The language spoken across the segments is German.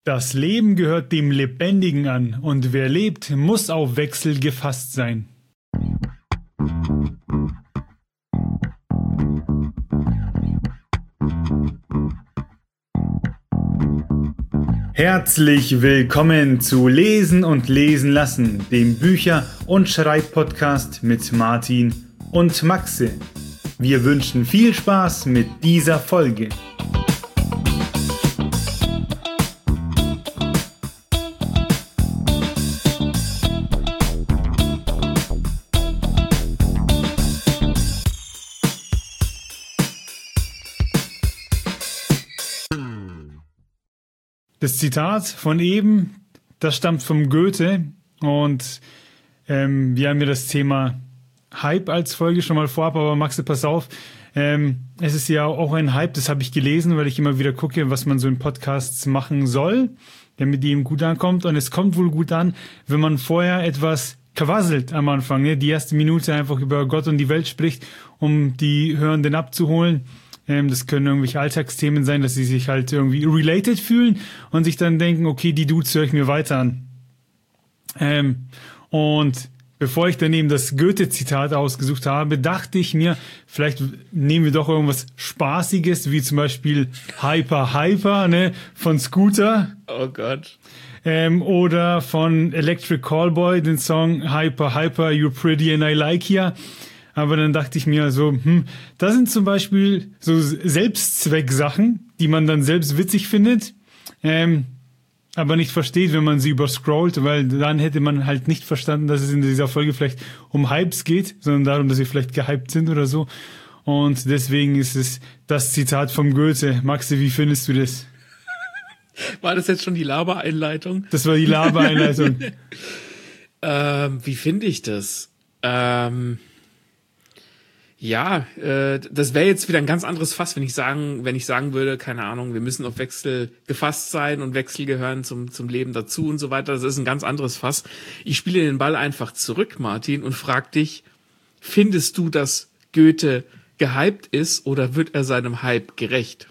Das Leben gehört dem Lebendigen an, und wer lebt, muss auf Wechsel gefasst sein. Herzlich willkommen zu Lesen und Lesen lassen, dem Bücher- und Schreibpodcast mit Martin und Maxe. Wir wünschen viel Spaß mit dieser Folge. Das Zitat von eben, das stammt vom Goethe, und wir haben ja das Thema Hype als Folge schon mal vorab, aber Maxe, pass auf, es ist ja auch ein Hype, das habe ich gelesen, weil ich immer wieder gucke, was man so in Podcasts machen soll, damit die ihm gut ankommt, und es kommt wohl gut an, wenn man vorher etwas quasselt am Anfang, ne? Die erste Minute einfach über Gott und die Welt spricht, um die Hörenden abzuholen. Das können irgendwelche Alltagsthemen sein, dass sie sich halt irgendwie related fühlen und sich dann denken, okay, die Dudes höre ich mir weiter an. Und bevor ich dann eben das Goethe-Zitat ausgesucht habe, dachte ich mir, vielleicht nehmen wir doch irgendwas Spaßiges, wie zum Beispiel Hyper, ne, von Scooter. Oh Gott. Oder von Electric Callboy, den Song Hyper, You're Pretty and I Like Ya. Aber dann dachte ich mir so, das sind zum Beispiel so Selbstzwecksachen, die man dann selbst witzig findet, aber nicht versteht, wenn man sie überscrollt, weil dann hätte man halt nicht verstanden, dass es in dieser Folge vielleicht um Hypes geht, sondern darum, dass wir vielleicht gehypt sind oder so. Und deswegen ist es das Zitat vom Goethe. Maxi, wie findest du das? War das jetzt schon die Labereinleitung? Das war die Labereinleitung. Wie finde ich das? Ja, das wäre jetzt wieder ein ganz anderes Fass, wenn ich sagen würde, keine Ahnung, wir müssen auf Wechsel gefasst sein und Wechsel gehören zum Leben dazu und so weiter. Das ist ein ganz anderes Fass. Ich spiele den Ball einfach zurück, Martin, und frag dich, findest du, dass Goethe gehypt ist, oder wird er seinem Hype gerecht?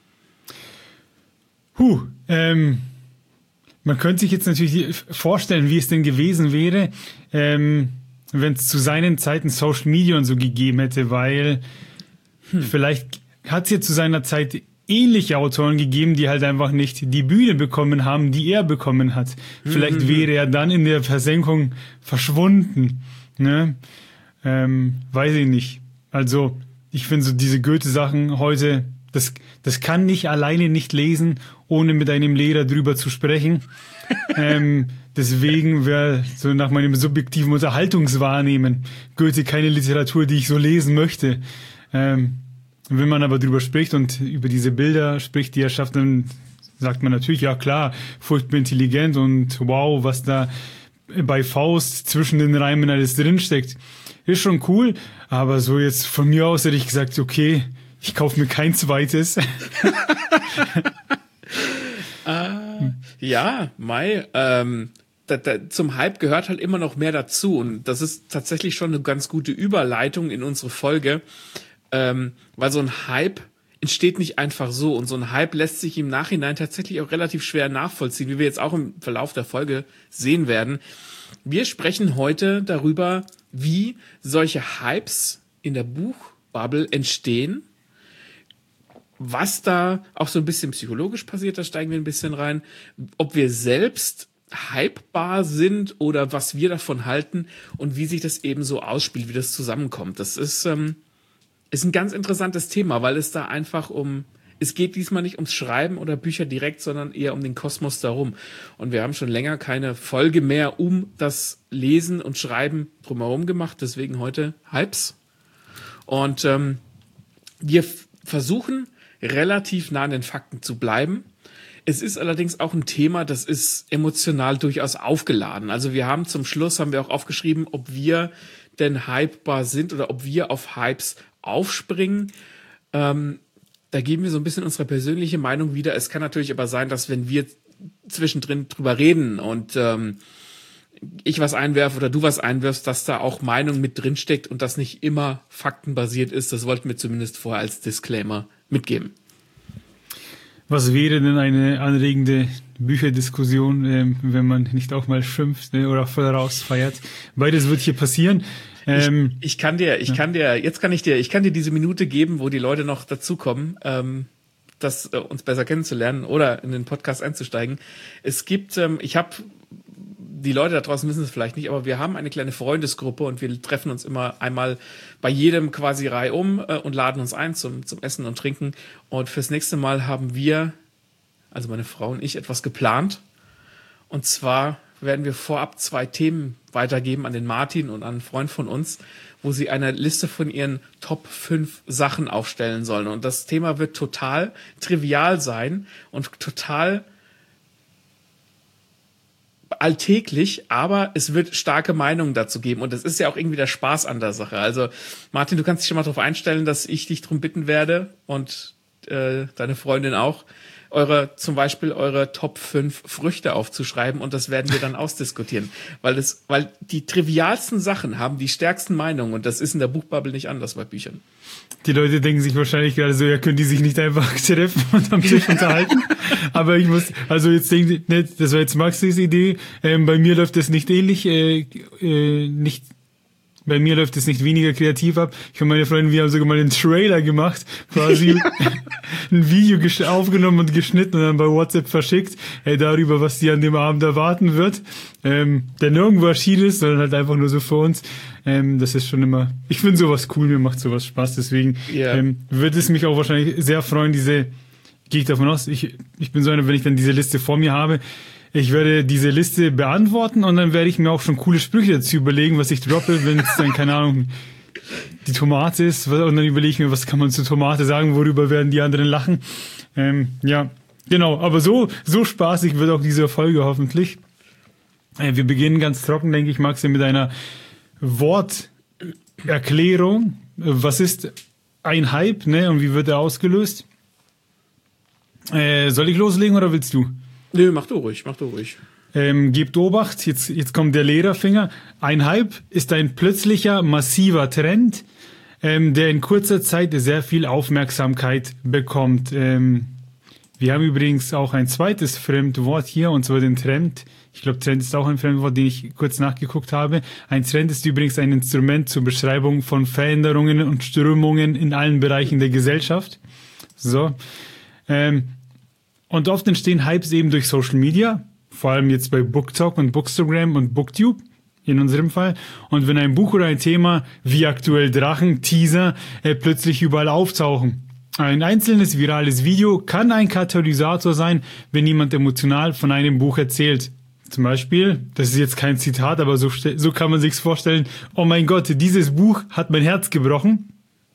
Man könnte sich jetzt natürlich vorstellen, wie es denn gewesen wäre, wenn es zu seinen Zeiten Social Media und so gegeben hätte, weil vielleicht hat es ja zu seiner Zeit ähnliche Autoren gegeben, die halt einfach nicht die Bühne bekommen haben, die er bekommen hat. Vielleicht wäre er dann in der Versenkung verschwunden. Ne? Weiß ich nicht. Also ich finde so diese Goethe-Sachen heute, das kann ich alleine nicht lesen, ohne mit einem Lehrer drüber zu sprechen. Deswegen wäre so nach meinem subjektiven Unterhaltungswahrnehmen Goethe keine Literatur, die ich so lesen möchte. Wenn man aber drüber spricht und über diese Bilder spricht, die er schafft, dann sagt man natürlich, ja klar, furchtbar intelligent und wow, was da bei Faust zwischen den Reimen alles drinsteckt. Ist schon cool, aber so jetzt von mir aus hätte ich gesagt, okay, ich kaufe mir kein zweites. Ja, zum Hype gehört halt immer noch mehr dazu, und das ist tatsächlich schon eine ganz gute Überleitung in unsere Folge, weil so ein Hype entsteht nicht einfach so, und so ein Hype lässt sich im Nachhinein tatsächlich auch relativ schwer nachvollziehen, wie wir jetzt auch im Verlauf der Folge sehen werden. Wir sprechen heute darüber, wie solche Hypes in der Buchbubble entstehen, was da auch so ein bisschen psychologisch passiert, da steigen wir ein bisschen rein, ob wir selbst hypebar sind oder was wir davon halten und wie sich das eben so ausspielt, wie das zusammenkommt. Das ist ein ganz interessantes Thema, weil es da einfach es geht diesmal nicht ums Schreiben oder Bücher direkt, sondern eher um den Kosmos darum. Und wir haben schon länger keine Folge mehr um das Lesen und Schreiben drumherum gemacht, deswegen heute Hypes. Und wir versuchen relativ nah an den Fakten zu bleiben. Es ist allerdings auch ein Thema, das ist emotional durchaus aufgeladen. Also zum Schluss haben wir auch aufgeschrieben, ob wir denn hypebar sind oder ob wir auf Hypes aufspringen. Da geben wir so ein bisschen unsere persönliche Meinung wieder. Es kann natürlich aber sein, dass wenn wir zwischendrin drüber reden und ich was einwerfe oder du was einwirfst, dass da auch Meinung mit drin steckt und das nicht immer faktenbasiert ist. Das wollten wir zumindest vorher als Disclaimer mitgeben. Was wäre denn eine anregende Bücherdiskussion, wenn man nicht auch mal schimpft, ne, oder voll rausfeiert? Beides wird hier passieren. Ich kann dir diese Minute geben, wo die Leute noch dazukommen, uns besser kennenzulernen oder in den Podcast einzusteigen. Es gibt, die Leute da draußen wissen es vielleicht nicht, aber wir haben eine kleine Freundesgruppe und wir treffen uns immer einmal bei jedem quasi reihum und laden uns ein zum Essen und Trinken. Und fürs nächste Mal haben wir, also meine Frau und ich, etwas geplant. Und zwar werden wir vorab 2 Themen weitergeben an den Martin und an einen Freund von uns, wo sie eine Liste von ihren Top 5 Sachen aufstellen sollen. Und das Thema wird total trivial sein und total alltäglich, aber es wird starke Meinungen dazu geben und das ist ja auch irgendwie der Spaß an der Sache. Also Martin, du kannst dich schon mal darauf einstellen, dass ich dich darum bitten werde und deine Freundin auch, zum Beispiel eure Top 5 Früchte aufzuschreiben und das werden wir dann ausdiskutieren, weil die trivialsten Sachen haben die stärksten Meinungen und das ist in der Buchbubble nicht anders bei Büchern. Die Leute denken sich wahrscheinlich gerade so, ja, können die sich nicht einfach treffen und am Tisch unterhalten? Aber ich muss, also jetzt denken, das war jetzt Maxis Idee, bei mir läuft das nicht ähnlich, bei mir läuft es nicht weniger kreativ ab. Ich und meine Freunde, wir haben sogar mal einen Trailer gemacht, quasi ein Video aufgenommen und geschnitten und dann bei WhatsApp verschickt, darüber, was die an dem Abend erwarten wird. Der nirgendwo erschienen ist, sondern halt einfach nur so für uns. Das ist schon immer, ich finde sowas cool, mir macht sowas Spaß, deswegen wird es mich auch wahrscheinlich sehr freuen, gehe ich davon aus, ich bin so einer, wenn ich dann diese Liste vor mir habe, ich werde diese Liste beantworten und dann werde ich mir auch schon coole Sprüche dazu überlegen, was ich droppe, wenn es dann, keine Ahnung, die Tomate ist. Und dann überlege ich mir, was kann man zur Tomate sagen, worüber werden die anderen lachen. Ja, genau. Aber so spaßig wird auch diese Folge hoffentlich. Wir beginnen ganz trocken, denke ich, Maxi, mit einer Worterklärung. Was ist ein Hype, ne? Und wie wird er ausgelöst? Soll ich loslegen oder willst du? Nö, mach du ruhig. Gebt Obacht, jetzt kommt der Lederfinger. Ein Hype ist ein plötzlicher, massiver Trend, der in kurzer Zeit sehr viel Aufmerksamkeit bekommt. Wir haben übrigens auch ein zweites Fremdwort hier, und zwar den Trend. Ich glaube, Trend ist auch ein Fremdwort, den ich kurz nachgeguckt habe. Ein Trend ist übrigens ein Instrument zur Beschreibung von Veränderungen und Strömungen in allen Bereichen der Gesellschaft. So. Und oft entstehen Hypes eben durch Social Media, vor allem jetzt bei BookTok und Bookstagram und Booktube in unserem Fall. Und wenn ein Buch oder ein Thema wie aktuell Drachen, Teaser, plötzlich überall auftauchen. Ein einzelnes virales Video kann ein Katalysator sein, wenn jemand emotional von einem Buch erzählt. Zum Beispiel, das ist jetzt kein Zitat, aber so kann man sich's vorstellen, oh mein Gott, dieses Buch hat mein Herz gebrochen.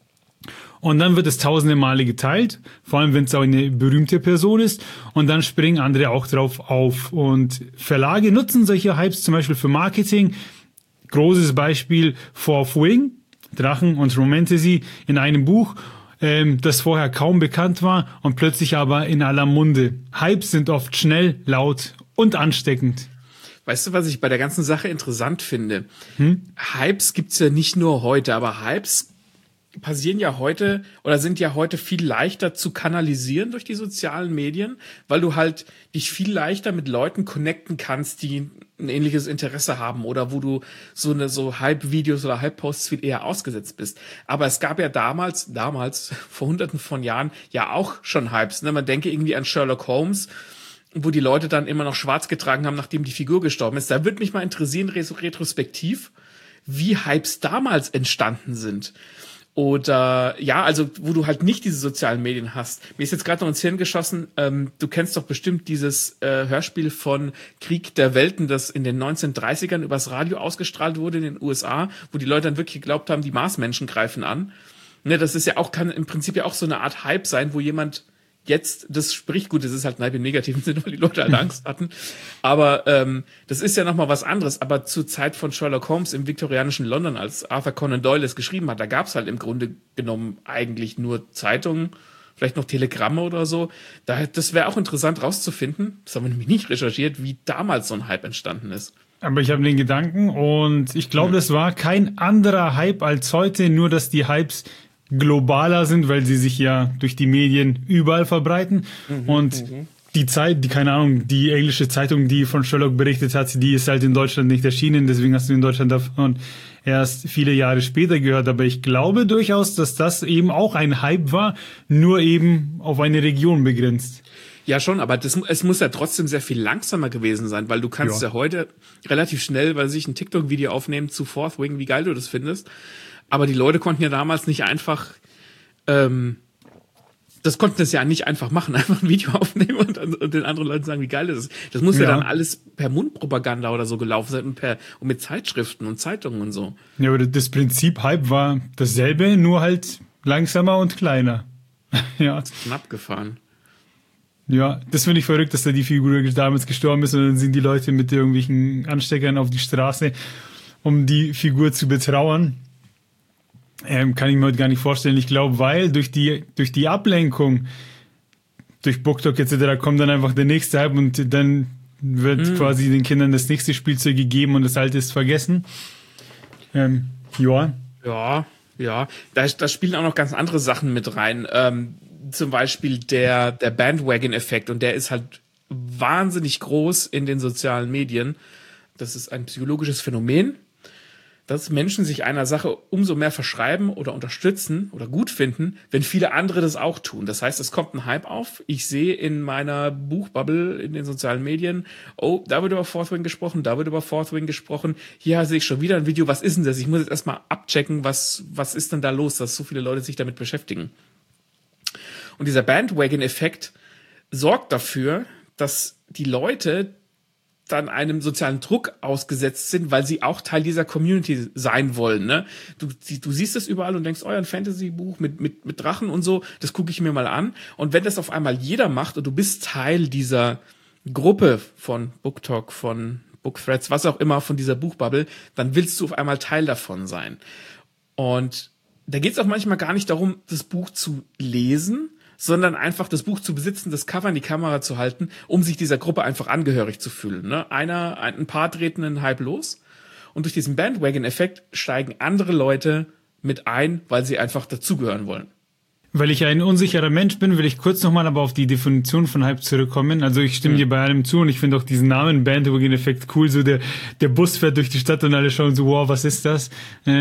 Und dann wird es tausende Male geteilt, vor allem wenn es auch eine berühmte Person ist. Und dann springen andere auch drauf auf. Und Verlage nutzen solche Hypes zum Beispiel für Marketing. Großes Beispiel Fourth Wing, Drachen und Romantasy in einem Buch, das vorher kaum bekannt war und plötzlich aber in aller Munde. Hypes sind oft schnell, laut und ansteckend. Weißt du, was ich bei der ganzen Sache interessant finde? Hypes gibt's ja nicht nur heute, aber Hypes passieren ja heute oder sind ja heute viel leichter zu kanalisieren durch die sozialen Medien, weil du halt dich viel leichter mit Leuten connecten kannst, die ein ähnliches Interesse haben oder wo du so Hype-Videos oder Hype-Posts viel eher ausgesetzt bist. Aber es gab ja damals, vor hunderten von Jahren, ja auch schon Hypes. Ne? Man denke irgendwie an Sherlock Holmes, wo die Leute dann immer noch schwarz getragen haben, nachdem die Figur gestorben ist. Da würde mich mal interessieren, retrospektiv, wie Hypes damals entstanden sind. Oder, ja, also, wo du halt nicht diese sozialen Medien hast. Mir ist jetzt gerade noch ins Hirn geschossen, du kennst doch bestimmt dieses Hörspiel von Krieg der Welten, das in den 1930ern übers Radio ausgestrahlt wurde in den USA, wo die Leute dann wirklich geglaubt haben, die Marsmenschen greifen an. Ne, das ist ja auch, kann im Prinzip ja auch so eine Art Hype sein, wo jemand jetzt das spricht, gut, das ist halt ein Hype im negativen Sinne, weil die Leute halt Angst hatten, aber das ist ja nochmal was anderes, aber zur Zeit von Sherlock Holmes im viktorianischen London, als Arthur Conan Doyle es geschrieben hat, da gab's halt im Grunde genommen eigentlich nur Zeitungen, vielleicht noch Telegramme oder so, das wäre auch interessant rauszufinden, das haben wir nämlich nicht recherchiert, wie damals so ein Hype entstanden ist. Aber ich habe den Gedanken und ich glaube, das war kein anderer Hype als heute, nur dass die Hypes globaler sind, weil sie sich ja durch die Medien überall verbreiten. Und die Zeit, keine Ahnung, die englische Zeitung, die von Sherlock berichtet hat, die ist halt in Deutschland nicht erschienen, deswegen hast du in Deutschland davon erst viele Jahre später gehört. Aber ich glaube durchaus, dass das eben auch ein Hype war, nur eben auf eine Region begrenzt. Ja, schon, aber es muss ja trotzdem sehr viel langsamer gewesen sein, weil du kannst ja heute relativ schnell, weil sich ein TikTok-Video aufnehmen zu Fourth Wing, wie geil du das findest. Aber die Leute konnten ja damals nicht einfach, das konnten das ja nicht einfach machen, einfach ein Video aufnehmen und den anderen Leuten sagen, wie geil das ist. Das muss ja dann alles per Mundpropaganda oder so gelaufen sein und mit Zeitschriften und Zeitungen und so. Ja, aber das Prinzip Hype war dasselbe, nur halt langsamer und kleiner. Ja. Knapp gefahren. Ja, das finde ich verrückt, dass da die Figur damals gestorben ist und dann sind die Leute mit irgendwelchen Ansteckern auf die Straße, um die Figur zu betrauern. Kann ich mir heute gar nicht vorstellen. Ich glaube, weil durch die Ablenkung, durch BookTok etc. kommt dann einfach der nächste Hype und dann wird quasi den Kindern das nächste Spielzeug gegeben und das alte ist vergessen. Ja. Ja. Da spielen auch noch ganz andere Sachen mit rein. Zum Beispiel der Bandwagon-Effekt und der ist halt wahnsinnig groß in den sozialen Medien. Das ist ein psychologisches Phänomen, dass Menschen sich einer Sache umso mehr verschreiben oder unterstützen oder gut finden, wenn viele andere das auch tun. Das heißt, es kommt ein Hype auf. Ich sehe in meiner Buchbubble in den sozialen Medien, oh, da wird über Fourth Wing gesprochen, da wird über Fourth Wing gesprochen. Hier sehe ich schon wieder ein Video. Was ist denn das? Ich muss jetzt erstmal abchecken, was ist denn da los, dass so viele Leute sich damit beschäftigen. Und dieser Bandwagon-Effekt sorgt dafür, dass die Leute dann einem sozialen Druck ausgesetzt sind, weil sie auch Teil dieser Community sein wollen. Ne? Du siehst es überall und denkst, ein Fantasy-Buch mit Drachen und so, das gucke ich mir mal an. Und wenn das auf einmal jeder macht und du bist Teil dieser Gruppe von BookTok, von BookThreads, was auch immer, von dieser Buchbubble, dann willst du auf einmal Teil davon sein. Und da geht es auch manchmal gar nicht darum, das Buch zu lesen, sondern einfach das Buch zu besitzen, das Cover in die Kamera zu halten, um sich dieser Gruppe einfach angehörig zu fühlen. Ne? Ein paar treten einen Hype los und durch diesen Bandwagon-Effekt steigen andere Leute mit ein, weil sie einfach dazugehören wollen. Weil ich ein unsicherer Mensch bin, will ich kurz nochmal aber auf die Definition von Hype zurückkommen. Also ich stimme dir bei allem zu und ich finde auch diesen Namen Bandwagon-Effekt cool. So der Bus fährt durch die Stadt und alle schauen so, wow, was ist das?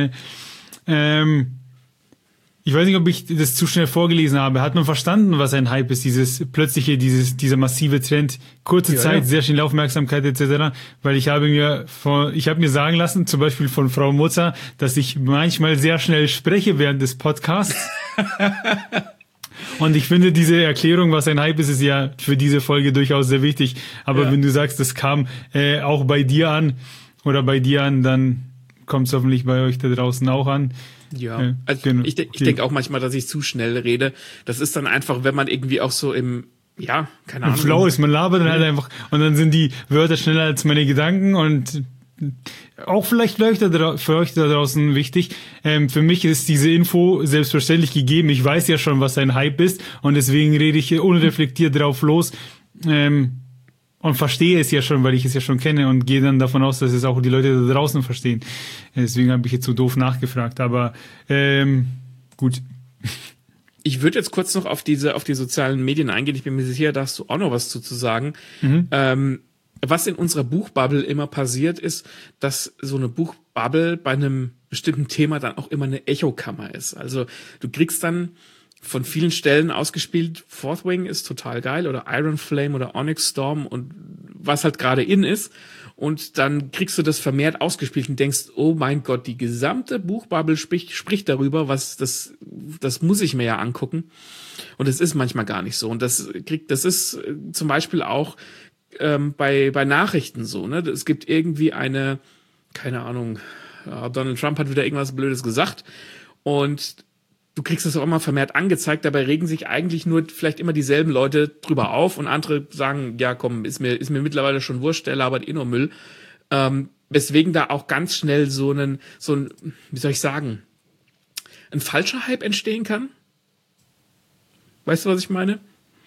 Ich weiß nicht, ob ich das zu schnell vorgelesen habe. Hat man verstanden, was ein Hype ist? Dieser massive Trend, kurze Zeit, sehr schnell Aufmerksamkeit etc. Weil ich habe mir sagen lassen, zum Beispiel von Frau Mutzer, dass ich manchmal sehr schnell spreche während des Podcasts. Und ich finde, diese Erklärung, was ein Hype ist ja für diese Folge durchaus sehr wichtig. Aber wenn du sagst, das kam auch bei dir an, dann kommt es hoffentlich bei euch da draußen auch an. Ja, also genau. Ich denke auch manchmal, dass ich zu schnell rede. Das ist dann einfach, wenn man irgendwie auch so keine Ahnung. Flow ist, man labert dann halt einfach und dann sind die Wörter schneller als meine Gedanken und auch vielleicht für euch da draußen wichtig. Für mich ist diese Info selbstverständlich gegeben. Ich weiß ja schon, was ein Hype ist und deswegen rede ich unreflektiert drauf los. Und verstehe es ja schon, weil ich es ja schon kenne und gehe dann davon aus, dass es auch die Leute da draußen verstehen. Deswegen habe ich jetzt so doof nachgefragt, aber gut. Ich würde jetzt kurz noch auf die sozialen Medien eingehen. Ich bin mir sicher, da hast du auch noch was zu sagen. Was in unserer Buchbubble immer passiert ist, dass so eine Buchbubble bei einem bestimmten Thema dann auch immer eine Echokammer ist. Also du kriegst dann von vielen Stellen ausgespielt, Fourth Wing ist total geil oder Iron Flame oder Onyx Storm und was halt gerade in ist. Und dann kriegst du das vermehrt ausgespielt und denkst, oh mein Gott, die gesamte Buchbubble spricht darüber, das muss ich mir ja angucken. Und es ist manchmal gar nicht so. Und das ist zum Beispiel auch bei Nachrichten so. Ne? Es gibt irgendwie keine Ahnung, Donald Trump hat wieder irgendwas Blödes gesagt und du kriegst das auch immer vermehrt angezeigt, dabei regen sich eigentlich nur vielleicht immer dieselben Leute drüber auf und andere sagen, ja komm, ist mir mittlerweile schon wurscht, der labert nur Müll. Weswegen da auch ganz schnell so ein, wie soll ich sagen, ein falscher Hype entstehen kann. Weißt du, was ich meine?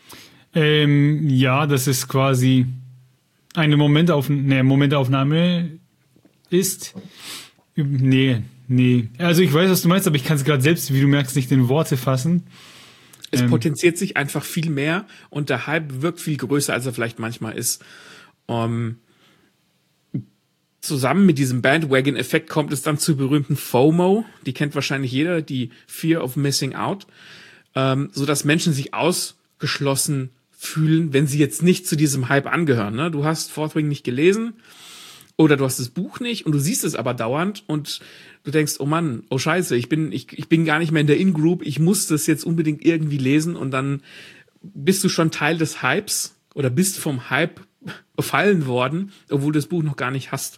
Ja, dass es quasi eine Momentaufnahme ist. Nee, Nee. Also ich weiß, was du meinst, aber ich kann es gerade selbst, wie du merkst, nicht in Worte fassen. Es potenziert sich einfach viel mehr und der Hype wirkt viel größer, als er vielleicht manchmal ist. Zusammen mit diesem Bandwagon-Effekt kommt es dann zu berühmten FOMO. Die kennt wahrscheinlich jeder, die Fear of Missing Out. So dass Menschen sich ausgeschlossen fühlen, wenn sie jetzt nicht zu diesem Hype angehören. Ne? Du hast Fourth Wing nicht gelesen oder du hast das Buch nicht und du siehst es aber dauernd und du denkst, oh Mann, oh Scheiße, ich bin gar nicht mehr in der In-Group, ich muss das jetzt unbedingt irgendwie lesen und dann bist du schon Teil des Hypes oder bist vom Hype befallen worden, obwohl du das Buch noch gar nicht hast.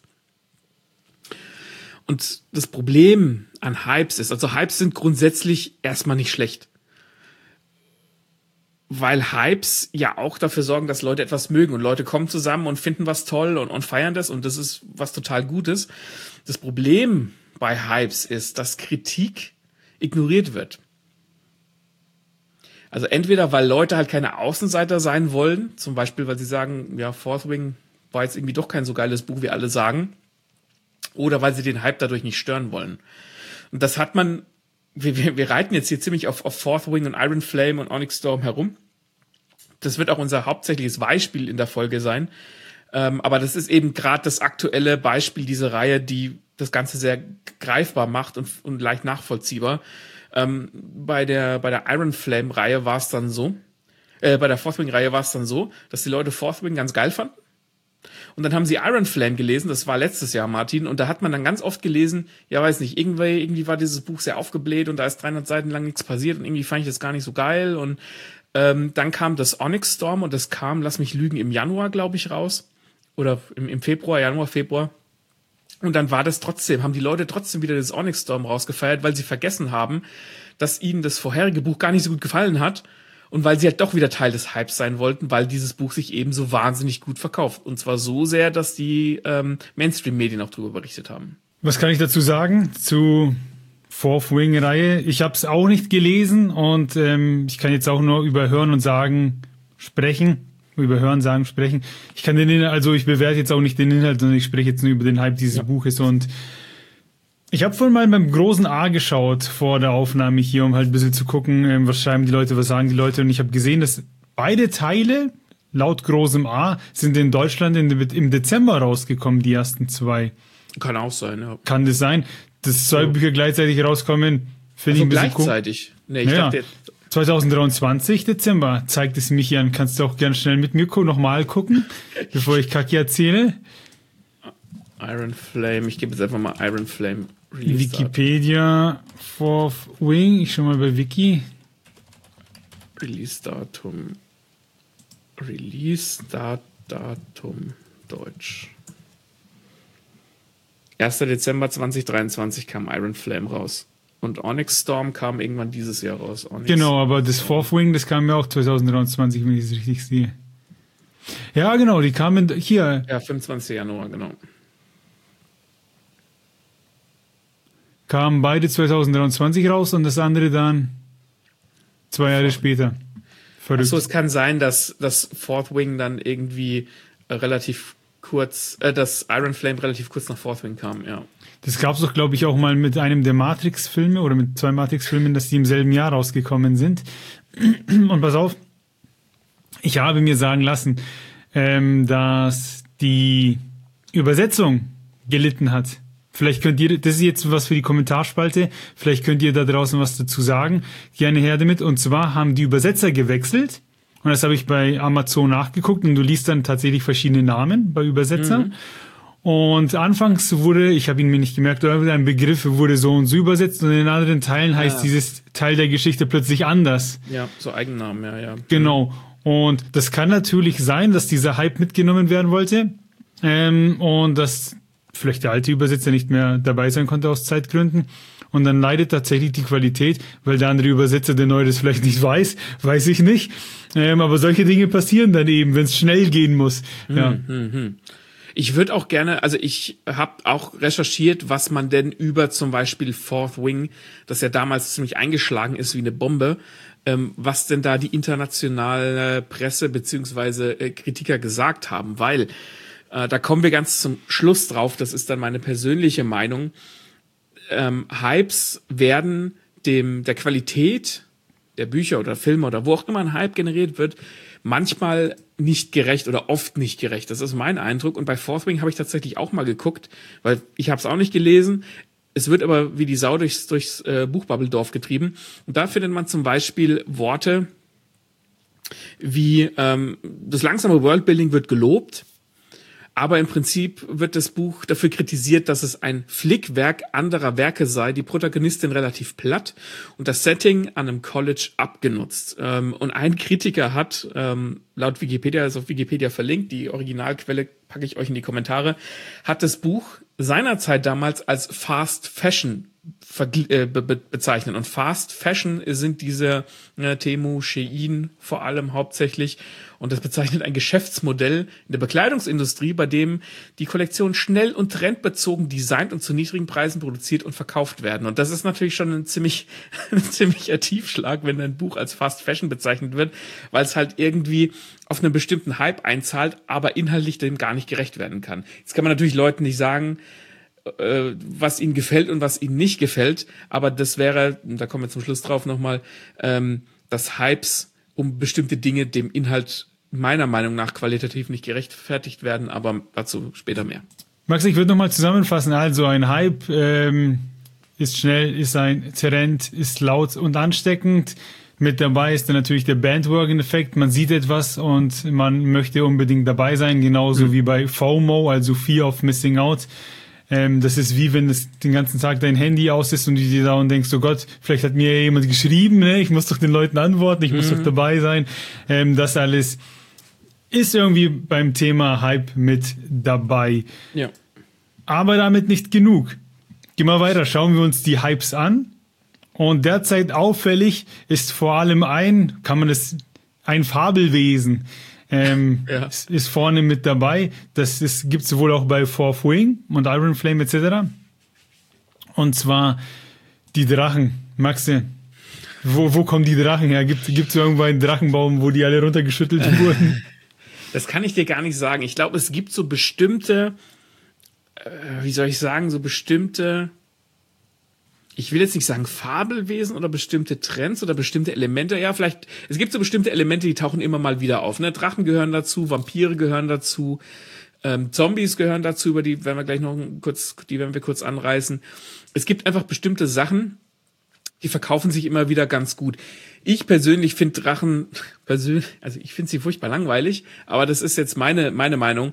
Und das Problem an Hypes ist, also Hypes sind grundsätzlich erstmal nicht schlecht. Weil Hypes ja auch dafür sorgen, dass Leute etwas mögen und Leute kommen zusammen und finden was toll und feiern das und das ist was total Gutes. Das Problem bei Hypes ist, dass Kritik ignoriert wird. Also entweder, weil Leute halt keine Außenseiter sein wollen, zum Beispiel, weil sie sagen, ja, Fourth Wing war jetzt irgendwie doch kein so geiles Buch, wie alle sagen, oder weil sie den Hype dadurch nicht stören wollen. Und das hat man, wir reiten jetzt hier ziemlich auf Fourth Wing und Iron Flame und Onyx Storm herum. Das wird auch unser hauptsächliches Beispiel in der Folge sein. Aber das ist eben gerade das aktuelle Beispiel dieser Reihe, die das Ganze sehr greifbar macht und leicht nachvollziehbar. Bei der Iron Flame Reihe war es dann so, bei der Fourth Wing Reihe war es dann so, dass die Leute Fourth Wing ganz geil fanden. Und dann haben sie Iron Flame gelesen, das war letztes Jahr, Martin, und da hat man dann ganz oft gelesen, ja, weiß nicht, irgendwie war dieses Buch sehr aufgebläht und da ist 300 Seiten lang nichts passiert und irgendwie fand ich das gar nicht so geil und dann kam das Onyx Storm und das kam, lass mich lügen, im Januar, glaube ich, raus. Oder im Februar, Januar, Februar. Und dann war das trotzdem, haben die Leute trotzdem wieder das Onyx Storm rausgefeiert, weil sie vergessen haben, dass ihnen das vorherige Buch gar nicht so gut gefallen hat und weil sie halt doch wieder Teil des Hypes sein wollten, weil dieses Buch sich eben so wahnsinnig gut verkauft. Und zwar so sehr, dass die Mainstream-Medien auch darüber berichtet haben. Was kann ich dazu sagen zu Fourth Wing Reihe? Ich habe es auch nicht gelesen und ich kann jetzt auch nur über Hören und Sagen sprechen. Über Hören, Sagen, Sprechen. Ich kann den Inhalt, also ich bewerte jetzt auch nicht den Inhalt, sondern ich spreche jetzt nur über den Hype dieses Buches und ich habe vorhin mal beim großen A geschaut vor der Aufnahme hier, um halt ein bisschen zu gucken, was schreiben die Leute, was sagen die Leute und ich habe gesehen, dass beide Teile laut großem A sind in Deutschland im Dezember rausgekommen, die ersten zwei. Kann auch sein, ja. Kann das sein, dass zwei Bücher gleichzeitig rauskommen? Finde ich ein bisschen gleichzeitig? Nee, ich naja. dachte jetzt 2023, Dezember, zeigt es mich an. Kannst du auch gerne schnell mit mir nochmal gucken, bevor ich Kacke erzähle. Iron Flame, ich gebe jetzt einfach mal Iron Flame Release Wikipedia, Fourth Wing, ich schau mal bei Wiki. Release-Datum Deutsch. 1. Dezember 2023 kam Iron Flame raus. Und Onyx Storm kam irgendwann dieses Jahr raus. Genau, aber das Fourth Wing, das kam ja auch 2023, wenn ich es richtig sehe. Ja, genau, die kamen hier. Ja, 25. Januar, genau. Kamen beide 2023 raus und das andere dann 2 Jahre später. Verrückt. Achso, es kann sein, dass das Fourth Wing dann irgendwie relativ kurz, dass Iron Flame relativ kurz nach Fourth Wing kam, ja. Das gab's doch, glaube ich, auch mal mit einem der Matrix-Filme oder mit 2 Matrix-Filmen, dass die im selben Jahr rausgekommen sind. Und pass auf, ich habe mir sagen lassen, dass die Übersetzung gelitten hat. Vielleicht könnt ihr, das ist jetzt was für die Kommentarspalte, vielleicht könnt ihr da draußen was dazu sagen. Gerne her damit. Und zwar haben die Übersetzer gewechselt. Und das habe ich bei Amazon nachgeguckt und du liest dann tatsächlich verschiedene Namen bei Übersetzern. Und anfangs wurde, ich habe ihn mir nicht gemerkt, ein Begriff wurde so und so übersetzt und in anderen Teilen heißt dieses Teil der Geschichte plötzlich anders. Ja, so Eigennamen, ja. Genau. Und das kann natürlich sein, dass dieser Hype mitgenommen werden wollte und dass vielleicht der alte Übersetzer nicht mehr dabei sein konnte aus Zeitgründen. Und dann leidet tatsächlich die Qualität, weil der andere Übersetzer, der neue das vielleicht nicht weiß ich nicht. Aber solche Dinge passieren dann eben, wenn es schnell gehen muss. Ja. Ich würde auch gerne, also ich habe auch recherchiert, was man denn über zum Beispiel Fourth Wing, das ja damals ziemlich eingeschlagen ist wie eine Bombe, was denn da die internationale Presse beziehungsweise Kritiker gesagt haben, weil da kommen wir ganz zum Schluss drauf, das ist dann meine persönliche Meinung. Hypes werden der Qualität der Bücher oder Filme oder wo auch immer ein Hype generiert wird, manchmal nicht gerecht oder oft nicht gerecht. Das ist mein Eindruck. Und bei Fourth Wing habe ich tatsächlich auch mal geguckt, weil ich habe es auch nicht gelesen. Es wird aber wie die Sau durchs Buchbubbeldorf getrieben. Und da findet man zum Beispiel Worte wie das langsame Worldbuilding wird gelobt, aber im Prinzip wird das Buch dafür kritisiert, dass es ein Flickwerk anderer Werke sei, die Protagonistin relativ platt und das Setting an einem College abgenutzt. Und ein Kritiker hat, laut Wikipedia, ist auf Wikipedia verlinkt, die Originalquelle packe ich euch in die Kommentare, hat das Buch seinerzeit damals als Fast Fashion bezeichnen. Und Fast Fashion sind diese Temu, Shein vor allem hauptsächlich. Und das bezeichnet ein Geschäftsmodell in der Bekleidungsindustrie, bei dem die Kollektionen schnell und trendbezogen designt und zu niedrigen Preisen produziert und verkauft werden. Und das ist natürlich schon ein ziemlicher Tiefschlag, wenn ein Buch als Fast Fashion bezeichnet wird, weil es halt irgendwie auf einen bestimmten Hype einzahlt, aber inhaltlich dem gar nicht gerecht werden kann. Jetzt kann man natürlich Leuten nicht sagen, was ihnen gefällt und was ihnen nicht gefällt, aber das wäre, da kommen wir zum Schluss drauf nochmal, dass Hypes um bestimmte Dinge dem Inhalt meiner Meinung nach qualitativ nicht gerechtfertigt werden, aber dazu später mehr. Max, ich würde nochmal zusammenfassen, also ein Hype ist schnell, ist ein Trend, ist laut und ansteckend. Mit dabei ist dann natürlich der Bandwagon-Effekt. Man sieht etwas und man möchte unbedingt dabei sein, genauso wie bei FOMO, also Fear of Missing Out. Das ist wie wenn es den ganzen Tag dein Handy aus ist und du dir da und denkst, oh Gott, vielleicht hat mir jemand geschrieben, ne? Ich muss doch den Leuten antworten, ich muss doch dabei sein. Das alles ist irgendwie beim Thema Hype mit dabei. Ja. Aber damit nicht genug. Gehen wir weiter, schauen wir uns die Hypes an. Und derzeit auffällig ist vor allem ein Fabelwesen. Ist vorne mit dabei. Das gibt es wohl auch bei Fourth Wing und Iron Flame etc. Und zwar die Drachen. Maxe, wo kommen die Drachen her? Gibt es irgendwo einen Drachenbaum, wo die alle runtergeschüttelt wurden? Das kann ich dir gar nicht sagen. Ich glaube, es gibt so bestimmte, ich will jetzt nicht sagen Fabelwesen oder bestimmte Trends oder bestimmte Elemente. Ja, vielleicht, es gibt so bestimmte Elemente, die tauchen immer mal wieder auf. Ne? Drachen gehören dazu, Vampire gehören dazu, Zombies gehören dazu, die werden wir kurz anreißen. Es gibt einfach bestimmte Sachen, die verkaufen sich immer wieder ganz gut. Ich persönlich finde Drachen, also ich finde sie furchtbar langweilig, aber das ist jetzt meine Meinung.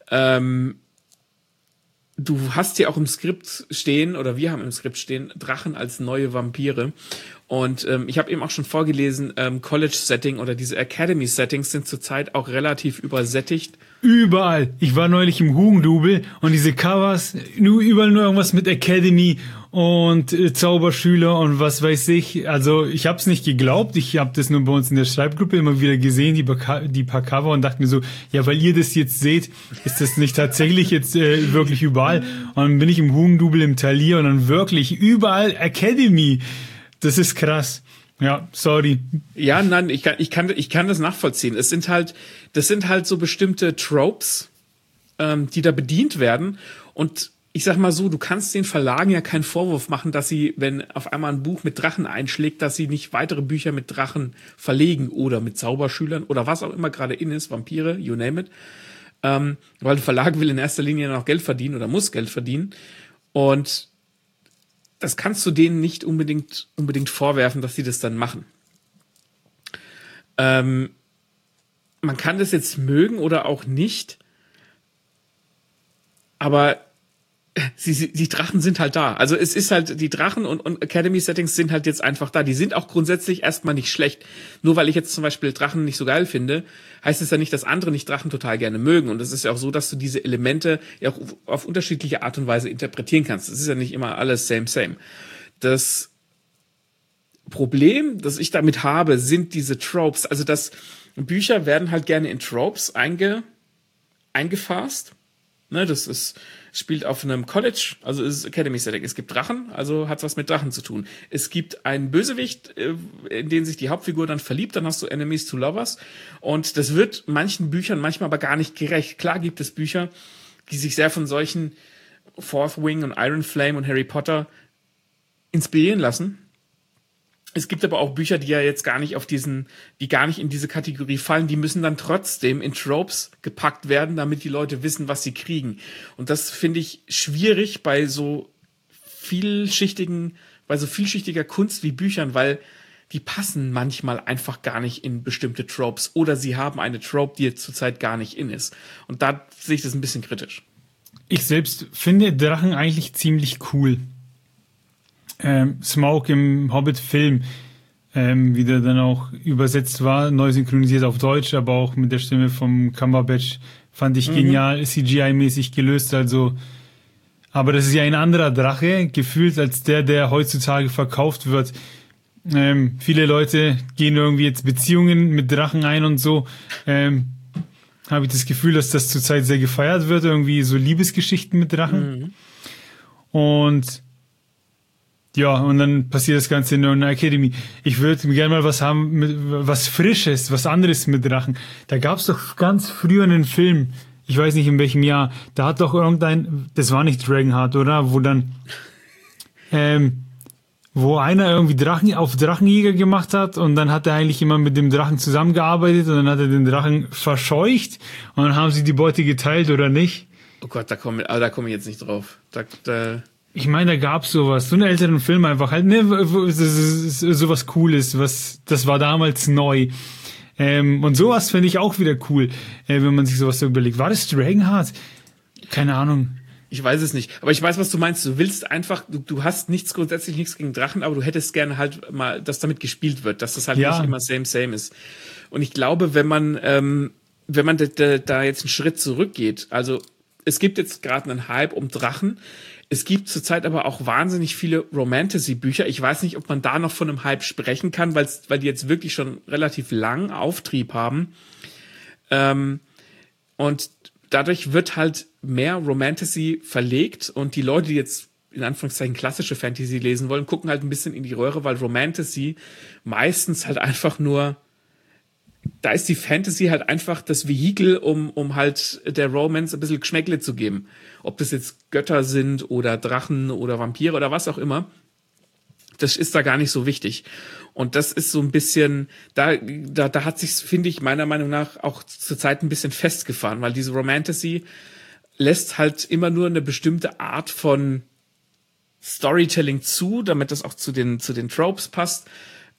Du hast hier auch im Skript stehen, oder wir haben im Skript stehen, Drachen als neue Vampire. Und ich habe eben auch schon vorgelesen, College-Setting oder diese Academy-Settings sind zurzeit auch relativ übersättigt. Überall. Ich war neulich im Hugendubel und diese Covers, überall nur irgendwas mit Academy und Zauberschüler und was weiß ich. Also ich habe es nicht geglaubt. Ich habe das nur bei uns in der Schreibgruppe immer wieder gesehen, die paar Cover, und dachte mir so, ja, weil ihr das jetzt seht, ist das nicht tatsächlich jetzt wirklich überall. Und dann bin ich im Hugendubel im Talier und dann wirklich überall Academy. Das ist krass. Ja, sorry. Ja, nein, ich kann das nachvollziehen. Das sind halt so bestimmte Tropes, die da bedient werden. Und ich sag mal so, du kannst den Verlagen ja keinen Vorwurf machen, dass sie, wenn auf einmal ein Buch mit Drachen einschlägt, dass sie nicht weitere Bücher mit Drachen verlegen oder mit Zauberschülern oder was auch immer gerade in ist, Vampire, you name it. Weil der Verlag will in erster Linie noch Geld verdienen oder muss Geld verdienen. Und das kannst du denen nicht unbedingt vorwerfen, dass sie das dann machen. Man kann das jetzt mögen oder auch nicht, aber die Drachen sind halt da. Also es ist halt, die Drachen und Academy-Settings sind halt jetzt einfach da. Die sind auch grundsätzlich erstmal nicht schlecht. Nur weil ich jetzt zum Beispiel Drachen nicht so geil finde, heißt es ja nicht, dass andere nicht Drachen total gerne mögen. Und es ist ja auch so, dass du diese Elemente ja auch auf unterschiedliche Art und Weise interpretieren kannst. Es ist ja nicht immer alles same. Das Problem, das ich damit habe, sind diese Tropes. Also Bücher werden halt gerne in Tropes eingefasst. Ne, spielt auf einem College, also ist Academy-Setting. Es gibt Drachen, also hat was mit Drachen zu tun. Es gibt einen Bösewicht, in den sich die Hauptfigur dann verliebt, dann hast du Enemies to Lovers. Und das wird manchen Büchern manchmal aber gar nicht gerecht. Klar gibt es Bücher, die sich sehr von solchen Fourth Wing und Iron Flame und Harry Potter inspirieren lassen. Es gibt aber auch Bücher, die ja jetzt gar nicht die gar nicht in diese Kategorie fallen, die müssen dann trotzdem in Tropes gepackt werden, damit die Leute wissen, was sie kriegen. Und das finde ich schwierig bei so vielschichtiger Kunst wie Büchern, weil die passen manchmal einfach gar nicht in bestimmte Tropes oder sie haben eine Trope, die jetzt zurzeit gar nicht in ist. Und da sehe ich das ein bisschen kritisch. Ich selbst finde Drachen eigentlich ziemlich cool. Smaug im Hobbit-Film, wie der dann auch übersetzt war, neu synchronisiert auf Deutsch, aber auch mit der Stimme vom Cumberbatch, fand ich genial, CGI-mäßig gelöst, also, aber das ist ja ein anderer Drache, gefühlt als der heutzutage verkauft wird. Viele Leute gehen irgendwie jetzt Beziehungen mit Drachen ein und so, habe ich das Gefühl, dass das zurzeit sehr gefeiert wird, irgendwie so Liebesgeschichten mit Drachen. Und ja, und dann passiert das Ganze in einer Academy. Ich würde gerne mal was haben, was Frisches, was anderes mit Drachen. Da gab es doch ganz früher einen Film, ich weiß nicht in welchem Jahr, da hat doch das war nicht Dragonheart, oder? Wo dann, wo einer irgendwie Drachenjäger gemacht hat und dann hat er eigentlich immer mit dem Drachen zusammengearbeitet und dann hat er den Drachen verscheucht und dann haben sie die Beute geteilt, oder nicht? Oh Gott, da komme ich jetzt nicht drauf. Ich meine, da gab's sowas, so einen älteren Film einfach halt, ne, sowas Cooles, das war damals neu. Und sowas finde ich auch wieder cool, wenn man sich sowas so überlegt. War das Dragonheart? Keine Ahnung. Ich weiß es nicht, aber ich weiß, was du meinst. Du willst einfach, du hast grundsätzlich nichts gegen Drachen, aber du hättest gerne halt mal, dass damit gespielt wird, dass das halt nicht immer same ist. Und ich glaube, wenn man da jetzt einen Schritt zurückgeht, also es gibt jetzt gerade einen Hype um Drachen. Es gibt zurzeit aber auch wahnsinnig viele Romantasy-Bücher. Ich weiß nicht, ob man da noch von einem Hype sprechen kann, weil die jetzt wirklich schon relativ lang Auftrieb haben. Und dadurch wird halt mehr Romantasy verlegt und die Leute, die jetzt in Anführungszeichen klassische Fantasy lesen wollen, gucken halt ein bisschen in die Röhre, weil Romantasy meistens halt einfach nur, da ist die Fantasy halt einfach das Vehikel, um halt der Romance ein bisschen Geschmäckle zu geben. Ob das jetzt Götter sind oder Drachen oder Vampire oder was auch immer, das ist da gar nicht so wichtig. Und das ist so ein bisschen, da hat sich's, finde ich, meiner Meinung nach auch zurzeit ein bisschen festgefahren, weil diese Romantasy lässt halt immer nur eine bestimmte Art von Storytelling zu, damit das auch zu den Tropes passt.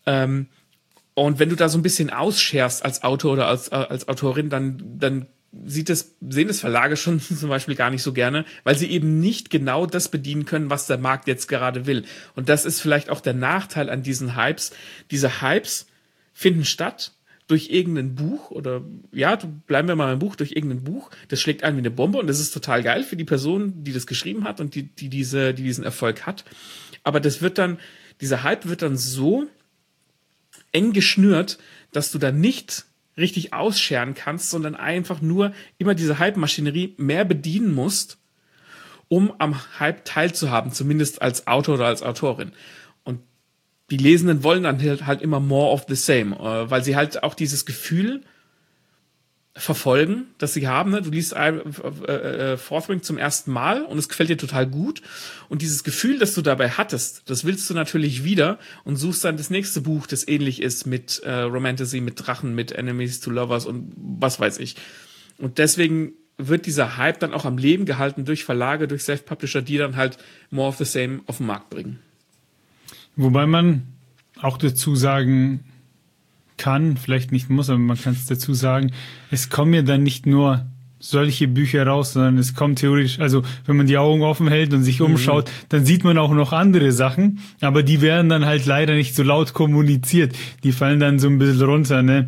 Und wenn du da so ein bisschen ausscherst als Autor oder als Autorin, dann sehen das Verlage schon zum Beispiel gar nicht so gerne, weil sie eben nicht genau das bedienen können, was der Markt jetzt gerade will. Und das ist vielleicht auch der Nachteil an diesen Hypes. Diese Hypes finden statt durch irgendein Buch oder, bleiben wir mal beim Buch, durch irgendein Buch. Das schlägt ein wie eine Bombe und das ist total geil für die Person, die das geschrieben hat und die diesen Erfolg hat. Aber dieser Hype wird dann so eng geschnürt, dass du da nicht richtig ausscheren kannst, sondern einfach nur immer diese Hype-Maschinerie mehr bedienen musst, um am Hype teilzuhaben, zumindest als Autor oder als Autorin. Und die Lesenden wollen dann halt immer more of the same, weil sie halt auch dieses Gefühl verfolgen, das sie haben. Ne? Du liest Fourth zum ersten Mal und es gefällt dir total gut. Und dieses Gefühl, das du dabei hattest, das willst du natürlich wieder und suchst dann das nächste Buch, das ähnlich ist mit Romantasy, mit Drachen, mit Enemies to Lovers und was weiß ich. Und deswegen wird dieser Hype dann auch am Leben gehalten durch Verlage, durch Self-Publisher, die dann halt more of the same auf den Markt bringen. Wobei man auch dazu sagen kann, vielleicht nicht muss, aber man kann es dazu sagen, es kommen ja dann nicht nur solche Bücher raus, sondern es kommt theoretisch, also wenn man die Augen offen hält und sich umschaut, dann sieht man auch noch andere Sachen, aber die werden dann halt leider nicht so laut kommuniziert. Die fallen dann so ein bisschen runter, ne?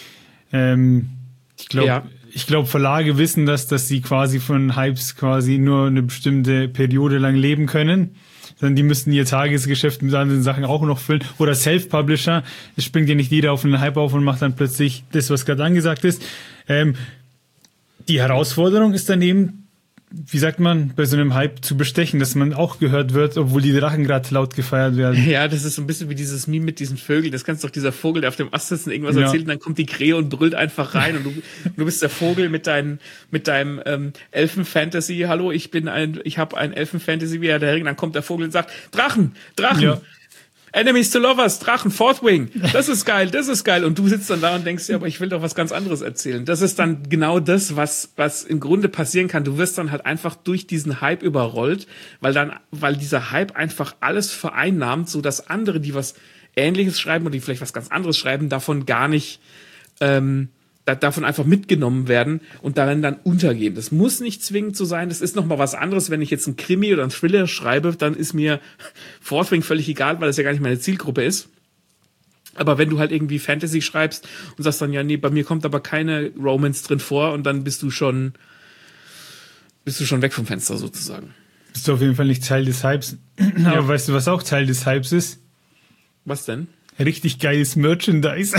Ich glaube, Verlage wissen dass sie quasi von Hypes quasi nur eine bestimmte Periode lang leben können. Sondern die müssten ihr Tagesgeschäft mit anderen Sachen auch noch füllen. Oder Self-Publisher. Es springt ja nicht jeder auf einen Hype auf und macht dann plötzlich das, was gerade angesagt ist. Die Herausforderung ist dann eben, wie sagt man, bei so einem Hype zu bestechen, dass man auch gehört wird, obwohl die Drachen gerade laut gefeiert werden. Ja, das ist so ein bisschen wie dieses Meme mit diesen Vögeln. Das kannst doch dieser Vogel, der auf dem Ast sitzt und irgendwas erzählt, und dann kommt die Krähe und brüllt einfach rein und du bist der Vogel mit deinem Elfen-Fantasy. Hallo, ich habe ein Elfen-Fantasy, wie er der Ring. Dann kommt der Vogel und sagt, Drachen! Ja. Enemies to Lovers, Drachen, Fourth Wing, das ist geil. Und du sitzt dann da und denkst dir, aber ich will doch was ganz anderes erzählen. Das ist dann genau das, was im Grunde passieren kann. Du wirst dann halt einfach durch diesen Hype überrollt, weil dieser Hype einfach alles vereinnahmt, so dass andere, die was Ähnliches schreiben oder die vielleicht was ganz anderes schreiben, davon gar nicht, davon einfach mitgenommen werden und darin dann untergehen. Das muss nicht zwingend so sein. Das ist nochmal was anderes. Wenn ich jetzt einen Krimi oder einen Thriller schreibe, dann ist mir Fourth Wing völlig egal, weil das ja gar nicht meine Zielgruppe ist. Aber wenn du halt irgendwie Fantasy schreibst und sagst dann, ja, nee, bei mir kommt aber keine Romance drin vor, und dann bist du schon weg vom Fenster sozusagen. Bist du auf jeden Fall nicht Teil des Hypes. Aber ja. Weißt du, was auch Teil des Hypes ist? Was denn? Richtig geiles Merchandise.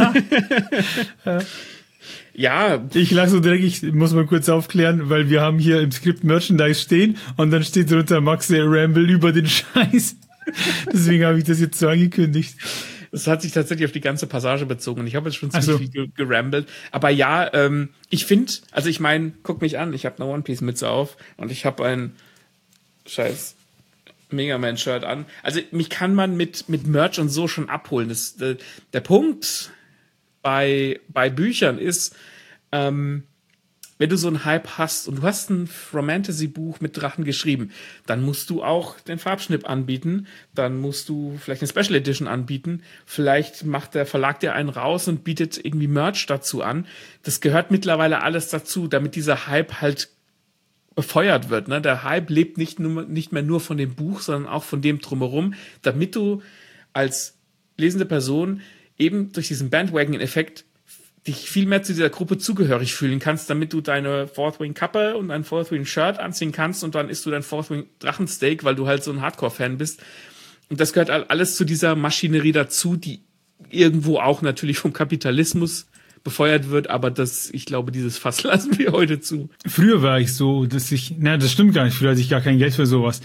Ja. Ich lasse so direkt, ich muss mal kurz aufklären, weil wir haben hier im Skript Merchandise stehen und dann steht drunter Max der Ramble über den Scheiß. Deswegen habe ich das jetzt so angekündigt. Das hat sich tatsächlich auf die ganze Passage bezogen und ich habe jetzt schon ziemlich viel gerambelt. Aber ja, ich finde, also ich meine, guck mich an, ich habe eine One-Piece-Mütze auf und ich habe ein scheiß Mega Man-Shirt an. Also mich kann man mit Merch und so schon abholen. Der Punkt bei Büchern ist, wenn du so einen Hype hast und du hast ein Romantasy-Buch mit Drachen geschrieben, dann musst du auch den Farbschnitt anbieten, dann musst du vielleicht eine Special Edition anbieten, vielleicht macht der Verlag dir einen raus und bietet irgendwie Merch dazu an. Das gehört mittlerweile alles dazu, damit dieser Hype halt befeuert wird. Ne? Der Hype lebt nicht mehr nur von dem Buch, sondern auch von dem drumherum, damit du als lesende Person eben durch diesen Bandwagon-Effekt dich viel mehr zu dieser Gruppe zugehörig fühlen kannst, damit du deine Fourth Wing Kappe und ein Fourth Wing Shirt anziehen kannst und dann isst du dein Fourth Wing Drachensteak, weil du halt so ein Hardcore-Fan bist. Und das gehört alles zu dieser Maschinerie dazu, die irgendwo auch natürlich vom Kapitalismus befeuert wird, aber ich glaube, dieses Fass lassen wir heute zu. Früher war ich so, das stimmt gar nicht, früher hatte ich gar kein Geld für sowas.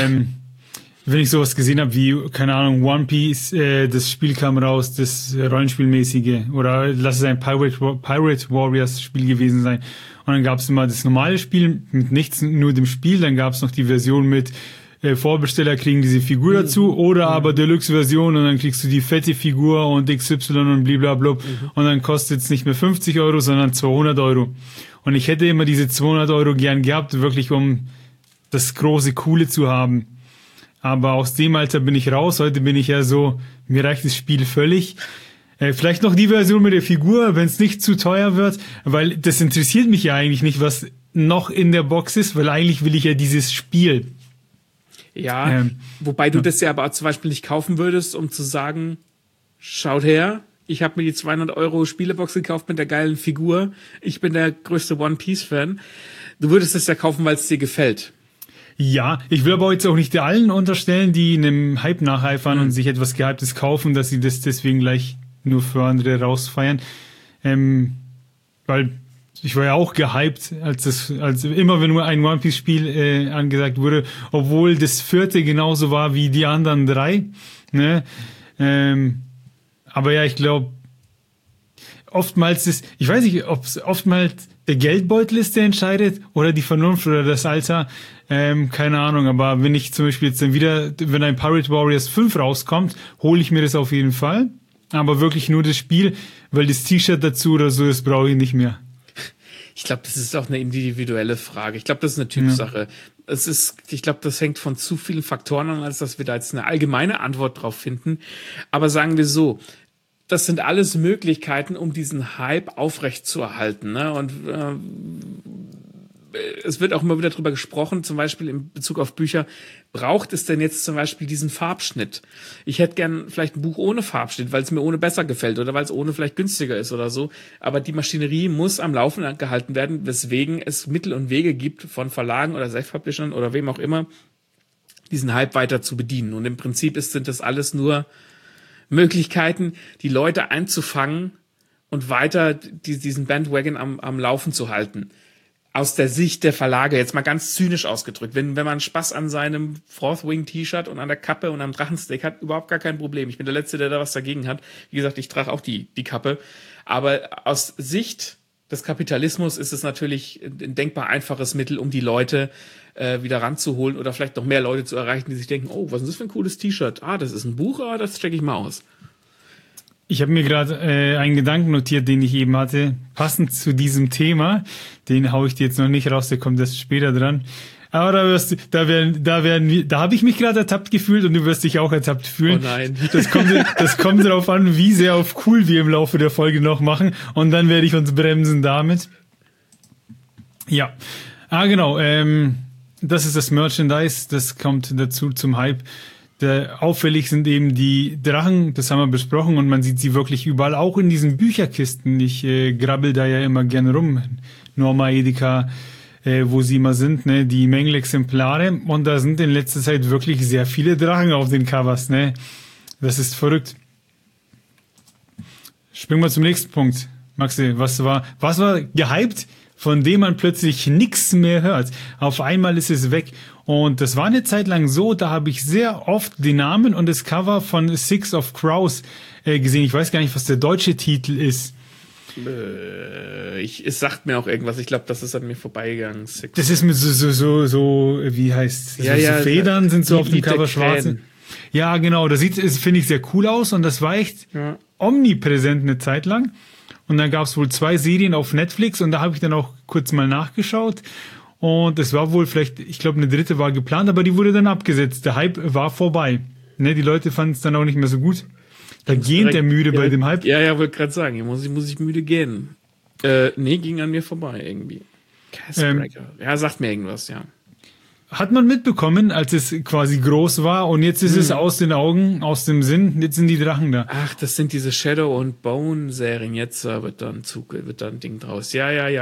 Wenn ich sowas gesehen habe wie, keine Ahnung, One Piece, das Spiel kam raus, das Rollenspielmäßige, oder lass es ein Pirate Warriors Spiel gewesen sein. Und dann gab es immer das normale Spiel mit nichts, nur dem Spiel, dann gab es noch die Version mit Vorbesteller kriegen diese Figur dazu, oder aber Deluxe-Version und dann kriegst du die fette Figur und XY und blablabla und dann kostet es nicht mehr 50 Euro, sondern 200 Euro. Und ich hätte immer diese 200 Euro gern gehabt, wirklich um das große Coole zu haben. Aber aus dem Alter bin ich raus. Heute bin ich ja so, mir reicht das Spiel völlig. Vielleicht noch die Version mit der Figur, wenn es nicht zu teuer wird, weil das interessiert mich ja eigentlich nicht, was noch in der Box ist, weil eigentlich will ich ja dieses Spiel. Ja, wobei du das ja aber zum Beispiel nicht kaufen würdest, um zu sagen, schaut her, ich habe mir die 200 Euro Spielebox gekauft mit der geilen Figur, ich bin der größte One-Piece-Fan. Du würdest es ja kaufen, weil es dir gefällt. Ja, ich will aber jetzt auch nicht allen unterstellen, die einem Hype nacheifern und sich etwas Gehyptes kaufen, dass sie das deswegen gleich nur für andere rausfeiern. Weil ich war ja auch gehypt, als immer wenn nur ein One Piece Spiel angesagt wurde, obwohl das vierte genauso war wie die anderen drei. Ne? Aber ja, ich glaube, oftmals ich weiß nicht, ob es oftmals der Geldbeutel ist, der entscheidet, oder die Vernunft oder das Alter. Keine Ahnung, aber wenn ich zum Beispiel jetzt dann wieder, wenn ein Pirate Warriors 5 rauskommt, hole ich mir das auf jeden Fall. Aber wirklich nur das Spiel, weil das T-Shirt dazu oder so, das brauche ich nicht mehr. Ich glaube, das ist auch eine individuelle Frage. Ich glaube, das ist eine Typsache. Ja. Ich glaube, das hängt von zu vielen Faktoren an, als dass wir da jetzt eine allgemeine Antwort drauf finden. Aber sagen wir so, das sind alles Möglichkeiten, um diesen Hype aufrechtzuerhalten. Ne? Und es wird auch immer wieder drüber gesprochen, zum Beispiel in Bezug auf Bücher, braucht es denn jetzt zum Beispiel diesen Farbschnitt? Ich hätte gern vielleicht ein Buch ohne Farbschnitt, weil es mir ohne besser gefällt oder weil es ohne vielleicht günstiger ist oder so. Aber die Maschinerie muss am Laufen gehalten werden, weswegen es Mittel und Wege gibt von Verlagen oder Self-Publishern oder wem auch immer, diesen Hype weiter zu bedienen. Und im Prinzip sind das alles nur Möglichkeiten, die Leute einzufangen und weiter diesen Bandwagon am Laufen zu halten. aus der Sicht der Verlage, jetzt mal ganz zynisch ausgedrückt, wenn man Spaß an seinem Frostwing-T-Shirt und an der Kappe und am Drachensteak hat, überhaupt gar kein Problem. Ich bin der Letzte, der da was dagegen hat. Wie gesagt, ich trage auch die Kappe. Aber aus Sicht des Kapitalismus ist es natürlich ein denkbar einfaches Mittel, um die Leute wieder ranzuholen oder vielleicht noch mehr Leute zu erreichen, die sich denken, oh, was ist das für ein cooles T-Shirt? Ah, das ist ein Buch, das checke ich mal aus. Ich habe mir gerade einen Gedanken notiert, den ich eben hatte, passend zu diesem Thema. Den hau ich dir jetzt noch nicht raus, der kommt erst später dran. Aber da habe ich mich gerade ertappt gefühlt und du wirst dich auch ertappt fühlen. Oh nein. Das kommt darauf an, wie sehr auf cool wir im Laufe der Folge noch machen. Und dann werde ich uns bremsen damit. Ja. Genau. Das ist das Merchandise. Das kommt dazu zum Hype. Auffällig sind eben die Drachen, das haben wir besprochen, und man sieht sie wirklich überall, auch in diesen Bücherkisten. Ich grabbel da ja immer gerne rum, Norma Edeka, wo sie immer sind, ne, die Mängelexemplare, und da sind in letzter Zeit wirklich sehr viele Drachen auf den Covers, ne. Das ist verrückt. Springen wir zum nächsten Punkt. Maxi, was war gehypt, von dem man plötzlich nichts mehr hört? Auf einmal ist es weg. Und das war eine Zeit lang so, da habe ich sehr oft den Namen und das Cover von Six of Crows gesehen. Ich weiß gar nicht, was der deutsche Titel ist. Es sagt mir auch irgendwas. Ich glaube, das ist an mir vorbeigegangen. Das ist mit so wie heißt es? So Federn sind so auf dem Cover schwarze. Ja, genau. Das finde ich sehr cool aus, und das war echt omnipräsent eine Zeit lang. Und dann gab es wohl 2 Serien auf Netflix, und da habe ich dann auch kurz mal nachgeschaut. Und es war wohl vielleicht, ich glaube, eine 3. war geplant, aber die wurde dann abgesetzt. Der Hype war vorbei. Ne, die Leute fanden es dann auch nicht mehr so gut. Da gähnt der müde bei dem Hype. Ja, wollte gerade sagen, hier muss ich müde gehen. Nee, ging an mir vorbei irgendwie. Castbreaker. Ja, sagt mir irgendwas, ja. Hat man mitbekommen, als es quasi groß war, und jetzt ist es aus den Augen, aus dem Sinn, jetzt sind die Drachen da. Ach, das sind diese Shadow und Bone Serien, jetzt wird dann ein Ding draus.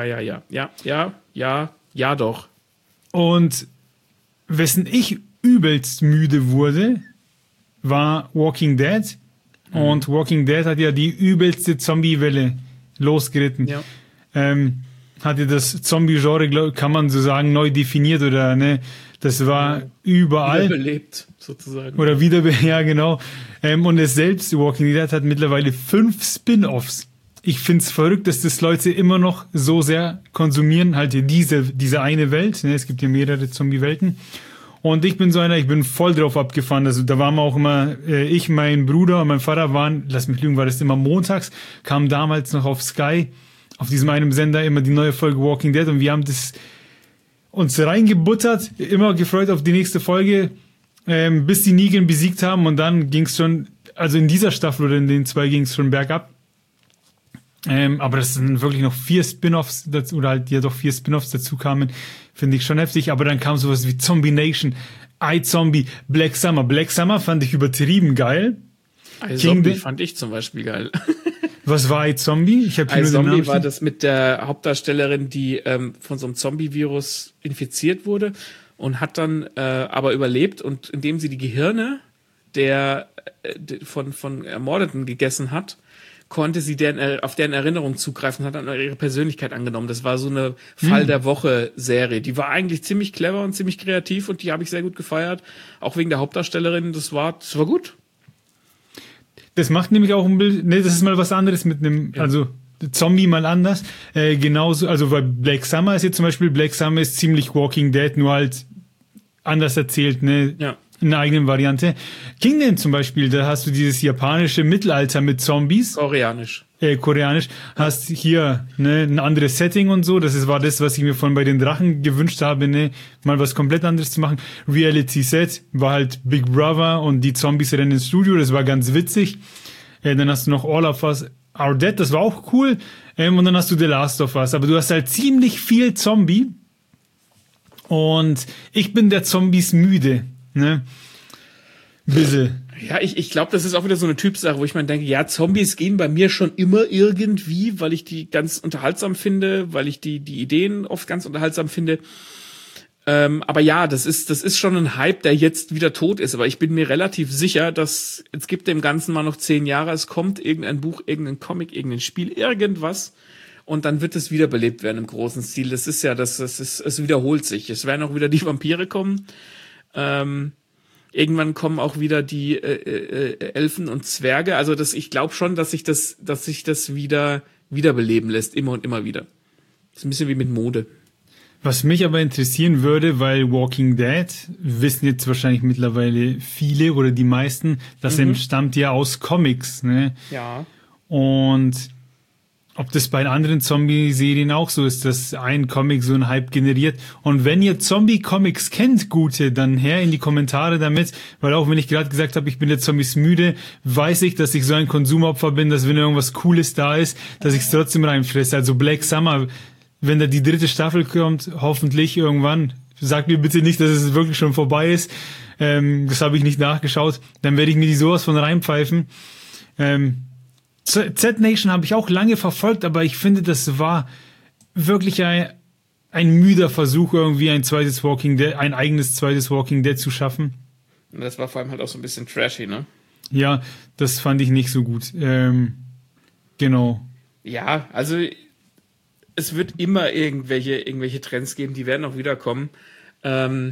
Ja, doch. Und wessen ich übelst müde wurde, war Walking Dead. Und Walking Dead hat ja die übelste Zombie-Welle losgeritten. Ja. Hat ja das Zombie-Genre, kann man so sagen, neu definiert, oder ne? Das war überall. Wiederbelebt, sozusagen. Oder ja, genau. Und es selbst, Walking Dead, hat mittlerweile 5 Spin-Offs. Ich find's verrückt, dass das Leute immer noch so sehr konsumieren, halt diese eine Welt. Ne? Es gibt ja mehrere Zombie-Welten. Und ich bin ich bin voll drauf abgefahren. Also da waren wir auch immer, ich, mein Bruder und mein Vater waren, lass mich lügen, war das immer montags, kam damals noch auf Sky, auf diesem einen Sender, immer die neue Folge Walking Dead, und wir haben das uns reingebuttert, immer gefreut auf die nächste Folge, bis die Negan besiegt haben, und dann ging's schon, also in dieser Staffel oder in den 2 ging's schon bergab. Aber das sind wirklich noch 4 Spin-Offs dazu, oder halt ja doch 4 Spin-Offs dazu kamen, finde ich schon heftig. Aber dann kam sowas wie Zombie Nation, iZombie, Black Summer. Black Summer fand ich übertrieben geil. iZombie fand ich zum Beispiel geil. Was war iZombie? Ich habe iZombie war das mit der Hauptdarstellerin, die von so einem Zombie-Virus infiziert wurde und hat dann aber überlebt, und indem sie die Gehirne von Ermordeten gegessen hat, konnte sie auf deren Erinnerung zugreifen, hat dann ihre Persönlichkeit angenommen. Das war so eine Fall der Woche-Serie. Die war eigentlich ziemlich clever und ziemlich kreativ, und die habe ich sehr gut gefeiert. Auch wegen der Hauptdarstellerin. Das war gut. Das macht nämlich auch ein Bild, ne, das ist mal was anderes mit einem, also Zombie mal anders. Genauso, also bei Black Summer ist jetzt zum Beispiel, Black Summer ist ziemlich Walking Dead, nur halt anders erzählt, ne? Ja. In einer eigenen Variante. Kingdom zum Beispiel, da hast du dieses japanische Mittelalter mit Zombies. Koreanisch. Hast hier ne, ein anderes Setting und so. War das, was ich mir bei den Drachen gewünscht habe, ne, mal was komplett anderes zu machen. Reality Set war halt Big Brother und die Zombies rennen ins Studio, das war ganz witzig. Dann hast du noch All of Us Are Dead, das war auch cool. Und dann hast du The Last of Us. Aber du hast halt ziemlich viel Zombie. Und ich bin der Zombies müde. Ne? Bisschen. Ja, ich glaube, das ist auch wieder so eine Typsache, wo ich mir denke, ja, Zombies gehen bei mir schon immer irgendwie, weil ich die ganz unterhaltsam finde, weil ich die Ideen oft ganz unterhaltsam finde. Aber ja, das ist schon ein Hype, der jetzt wieder tot ist. Aber ich bin mir relativ sicher, dass es gibt dem Ganzen mal noch 10 Jahre, es kommt irgendein Buch, irgendein Comic, irgendein Spiel, irgendwas. und dann wird es wiederbelebt werden im großen Stil. Das ist ja, es wiederholt sich. Es werden auch wieder die Vampire kommen. Irgendwann kommen auch wieder die Elfen und Zwerge. Also ich glaube schon, dass sich das wiederbeleben lässt, immer und immer wieder. Das ist ein bisschen wie mit Mode. Was mich aber interessieren würde, weil Walking Dead, wissen jetzt wahrscheinlich mittlerweile viele oder die meisten, das stammt ja aus Comics, ne? Ja. Und ob das bei anderen Zombie-Serien auch so ist, dass ein Comic so einen Hype generiert. Und wenn ihr Zombie-Comics kennt, gute, dann her in die Kommentare damit, weil auch wenn ich gerade gesagt habe, ich bin der Zombies müde, weiß ich, dass ich so ein Konsumopfer bin, dass wenn irgendwas Cooles da ist, dass ich es trotzdem reinfresse. Also Black Summer, wenn da die 3. Staffel kommt, hoffentlich irgendwann, sagt mir bitte nicht, dass es wirklich schon vorbei ist, das habe ich nicht nachgeschaut, dann werde ich mir die sowas von reinpfeifen. Z-Nation habe ich auch lange verfolgt, aber ich finde, das war wirklich ein müder Versuch, irgendwie ein eigenes zweites Walking Dead zu schaffen. Und das war vor allem halt auch so ein bisschen trashy, ne? Ja, das fand ich nicht so gut. Genau. Ja, also es wird immer irgendwelche Trends geben, die werden auch wiederkommen. Du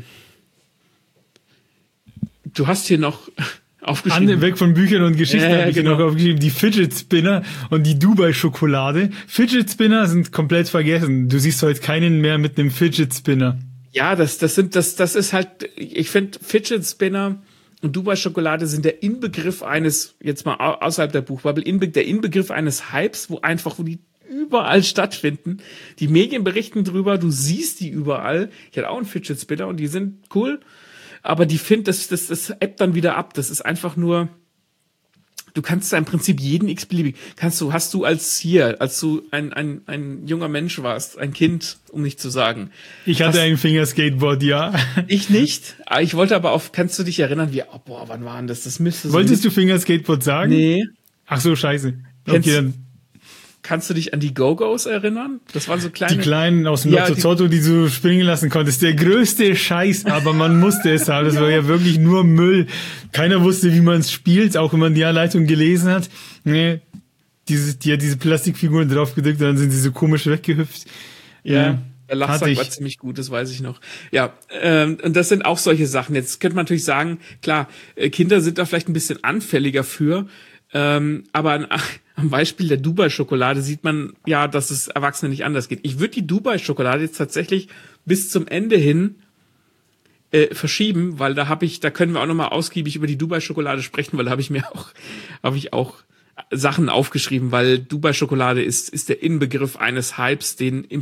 hast hier noch aufgeschrieben. Weg von Büchern und Geschichten habe ich genau. noch aufgeschrieben, die Fidget Spinner und die Dubai-Schokolade. Fidget Spinner sind komplett vergessen. Du siehst heute keinen mehr mit einem Fidget Spinner. Ja, das ist halt, ich finde, Fidget Spinner und Dubai-Schokolade sind der Inbegriff eines, jetzt mal außerhalb der Buchbubble, der Inbegriff eines Hypes, wo die überall stattfinden. Die Medien berichten drüber, du siehst die überall. Ich hatte auch einen Fidget Spinner und die sind cool. Aber das ebbt dann wieder ab. Das ist einfach nur, du kannst da im Prinzip jeden x-beliebig, hast du als du ein junger Mensch warst, ein Kind, um nicht zu sagen. Ich hatte ein Fingerskateboard, ja. Ich nicht. Ich wollte aber kannst du dich erinnern, wann war denn das? Das müsste so. Wolltest du Fingerskateboard sagen? Nee. Ach so, scheiße. Okay, dann. Kannst du dich an die Go-Go's erinnern? Das waren so kleine... Die kleinen aus dem Lotto-Zotto, die du springen lassen konntest. Der größte Scheiß, aber man musste es haben. Das war ja wirklich nur Müll. Keiner wusste, wie man es spielt, auch wenn man die Anleitung gelesen hat. Nee, die hat diese Plastikfiguren drauf gedrückt, dann sind sie so komisch weggehüpft. Ja, der Lachsack war ziemlich gut, das weiß ich noch. Ja, und das sind auch solche Sachen. Jetzt könnte man natürlich sagen, klar, Kinder sind da vielleicht ein bisschen anfälliger für, aber am Beispiel der Dubai-Schokolade sieht man ja, dass es Erwachsenen nicht anders geht. Ich würde die Dubai-Schokolade jetzt tatsächlich bis zum Ende hin verschieben, weil da können wir auch nochmal ausgiebig über die Dubai-Schokolade sprechen, weil da habe ich auch Sachen aufgeschrieben, weil Dubai-Schokolade ist der Inbegriff eines Hypes,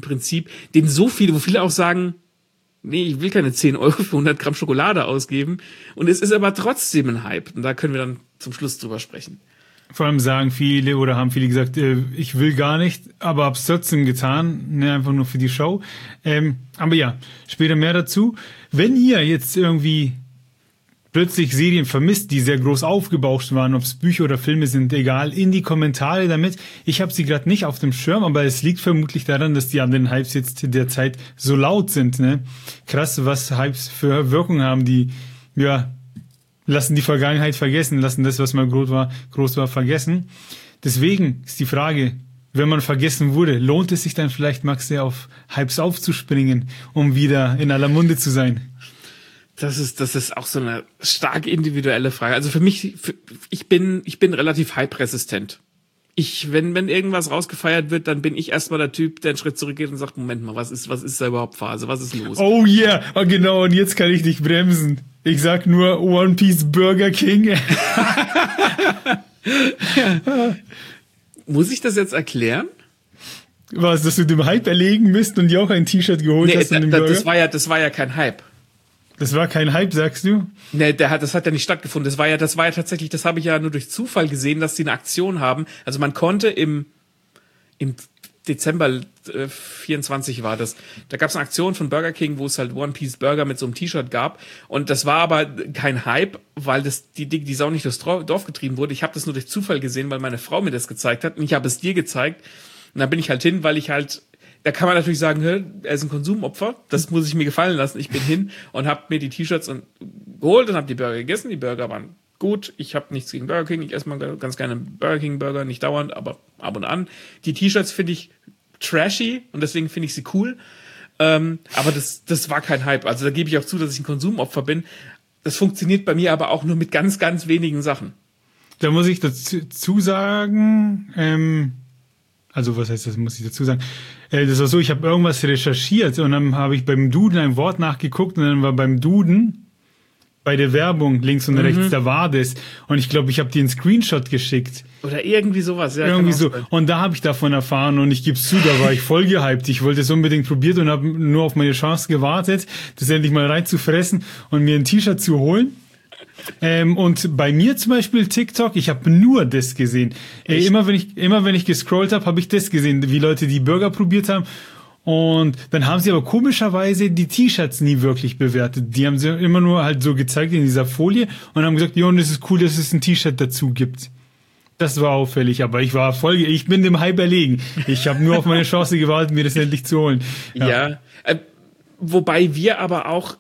wo viele auch sagen, nee, ich will keine 10 Euro für 100 Gramm Schokolade ausgeben. Und es ist aber trotzdem ein Hype. Und da können wir dann zum Schluss drüber sprechen. Vor allem haben viele gesagt, ich will gar nicht, aber hab's trotzdem getan, ne, einfach nur für die Show. Aber ja, später mehr dazu. Wenn ihr jetzt irgendwie plötzlich Serien vermisst, die sehr groß aufgebauscht waren, ob es Bücher oder Filme sind, egal, in die Kommentare damit. Ich habe sie gerade nicht auf dem Schirm, aber es liegt vermutlich daran, dass die anderen Hypes jetzt derzeit so laut sind. Ne? Krass, was Hypes für Wirkung haben, die lassen die Vergangenheit vergessen, lassen das, was mal groß war, vergessen. Deswegen ist die Frage, wenn man vergessen wurde, lohnt es sich dann vielleicht, Max, auf Hypes aufzuspringen, um wieder in aller Munde zu sein? Das ist auch so eine stark individuelle Frage. Also für mich, ich bin relativ hype-resistent. Wenn irgendwas rausgefeiert wird, dann bin ich erstmal der Typ, der einen Schritt zurückgeht und sagt, Moment mal, was ist da überhaupt Phase? Was ist los? Oh yeah, genau, und jetzt kann ich dich bremsen. Ich sag nur One Piece Burger King. Muss ich das jetzt erklären? Was, dass du dem Hype erlegen bist und dir auch ein T-Shirt geholt hast von dem Burger? Das war ja kein Hype. Das war kein Hype, sagst du? Nee, das hat ja nicht stattgefunden. Das war ja tatsächlich, das habe ich ja nur durch Zufall gesehen, dass die eine Aktion haben. Also man konnte im Dezember 24 war das. Da gab es eine Aktion von Burger King, wo es halt One Piece Burger mit so einem T-Shirt gab. Und das war aber kein Hype, weil die Sau nicht durchs Dorf getrieben wurde. Ich habe das nur durch Zufall gesehen, weil meine Frau mir das gezeigt hat. Und ich habe es dir gezeigt. Und da bin ich halt hin, weil ich halt, da kann man natürlich sagen, er ist ein Konsumopfer. Das muss ich mir gefallen lassen. Ich bin hin und habe mir die T-Shirts geholt und habe die Burger gegessen. Die Burger waren gut. Ich habe nichts gegen Burger King. Ich esse mal ganz gerne Burger King Burger, nicht dauernd, aber ab und an. Die T-Shirts finde ich trashy und deswegen finde ich sie cool. Aber das war kein Hype. Also da gebe ich auch zu, dass ich ein Konsumopfer bin. Das funktioniert bei mir aber auch nur mit ganz, ganz wenigen Sachen. Da muss ich dazu sagen, also was heißt das, muss ich dazu sagen? Das war so, ich habe irgendwas recherchiert und dann habe ich beim Duden ein Wort nachgeguckt und dann war beim Duden bei der Werbung links und rechts, da war das. Und ich glaube, ich habe dir einen Screenshot geschickt. Oder irgendwie sowas. Ja, irgendwie so. Und da habe ich davon erfahren und ich gebe es zu, da war ich voll gehypt. Ich wollte es unbedingt probiert und habe nur auf meine Chance gewartet, das endlich mal reinzufressen und mir ein T-Shirt zu holen. Und bei mir zum Beispiel TikTok, ich habe nur das gesehen. Immer wenn ich gescrollt habe ich das gesehen, wie Leute die Burger probiert haben. Und dann haben sie aber komischerweise die T-Shirts nie wirklich bewertet. Die haben sie immer nur halt so gezeigt in dieser Folie und haben gesagt, ja, und es ist cool, dass es ein T-Shirt dazu gibt. Das war auffällig, aber ich bin dem Hype erlegen. Ich habe nur auf meine Chance gewartet, mir das endlich zu holen. Ja, wobei wir aber auch...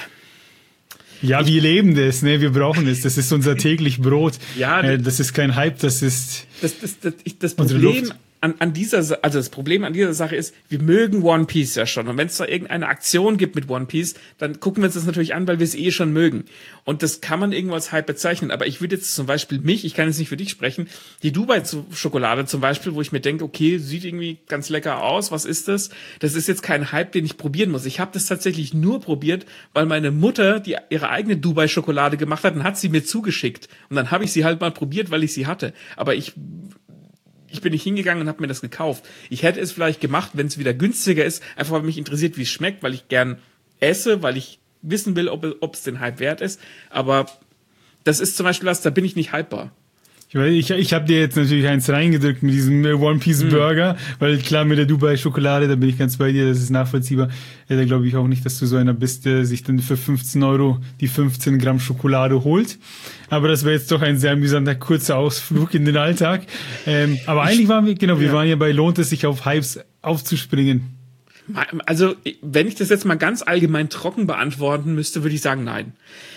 Ja, wir leben das, ne? Wir brauchen es. Das ist unser täglich Brot. Ja, das ist kein Hype, das ist das Problem an dieser Sache ist, wir mögen One Piece ja schon. Und wenn es da irgendeine Aktion gibt mit One Piece, dann gucken wir uns das natürlich an, weil wir es eh schon mögen. Und das kann man irgendwo als Hype bezeichnen. Aber ich würde jetzt zum Beispiel ich kann jetzt nicht für dich sprechen, die Dubai-Schokolade zum Beispiel, wo ich mir denke, okay, sieht irgendwie ganz lecker aus, was ist das? Das ist jetzt kein Hype, den ich probieren muss. Ich habe das tatsächlich nur probiert, weil meine Mutter ihre eigene Dubai-Schokolade gemacht hat und hat sie mir zugeschickt. Und dann habe ich sie halt mal probiert, weil ich sie hatte. Aber ich bin nicht hingegangen und habe mir das gekauft. Ich hätte es vielleicht gemacht, wenn es wieder günstiger ist, einfach weil mich interessiert, wie es schmeckt, weil ich gern esse, weil ich wissen will, ob es den Hype wert ist. Aber das ist zum Beispiel was, da bin ich nicht hypebar. Ich habe dir jetzt natürlich eins reingedrückt mit diesem One Piece Burger, weil klar mit der Dubai Schokolade, da bin ich ganz bei dir, das ist nachvollziehbar. Da glaube ich auch nicht, dass du so einer bist, der sich dann für 15 Euro die 15 Gramm Schokolade holt. Aber das wäre jetzt doch ein sehr amüsanter kurzer Ausflug in den Alltag. Aber eigentlich waren wir waren ja bei lohnt es sich auf Hypes aufzuspringen. Also, wenn ich das jetzt mal ganz allgemein trocken beantworten müsste, würde ich sagen, nein.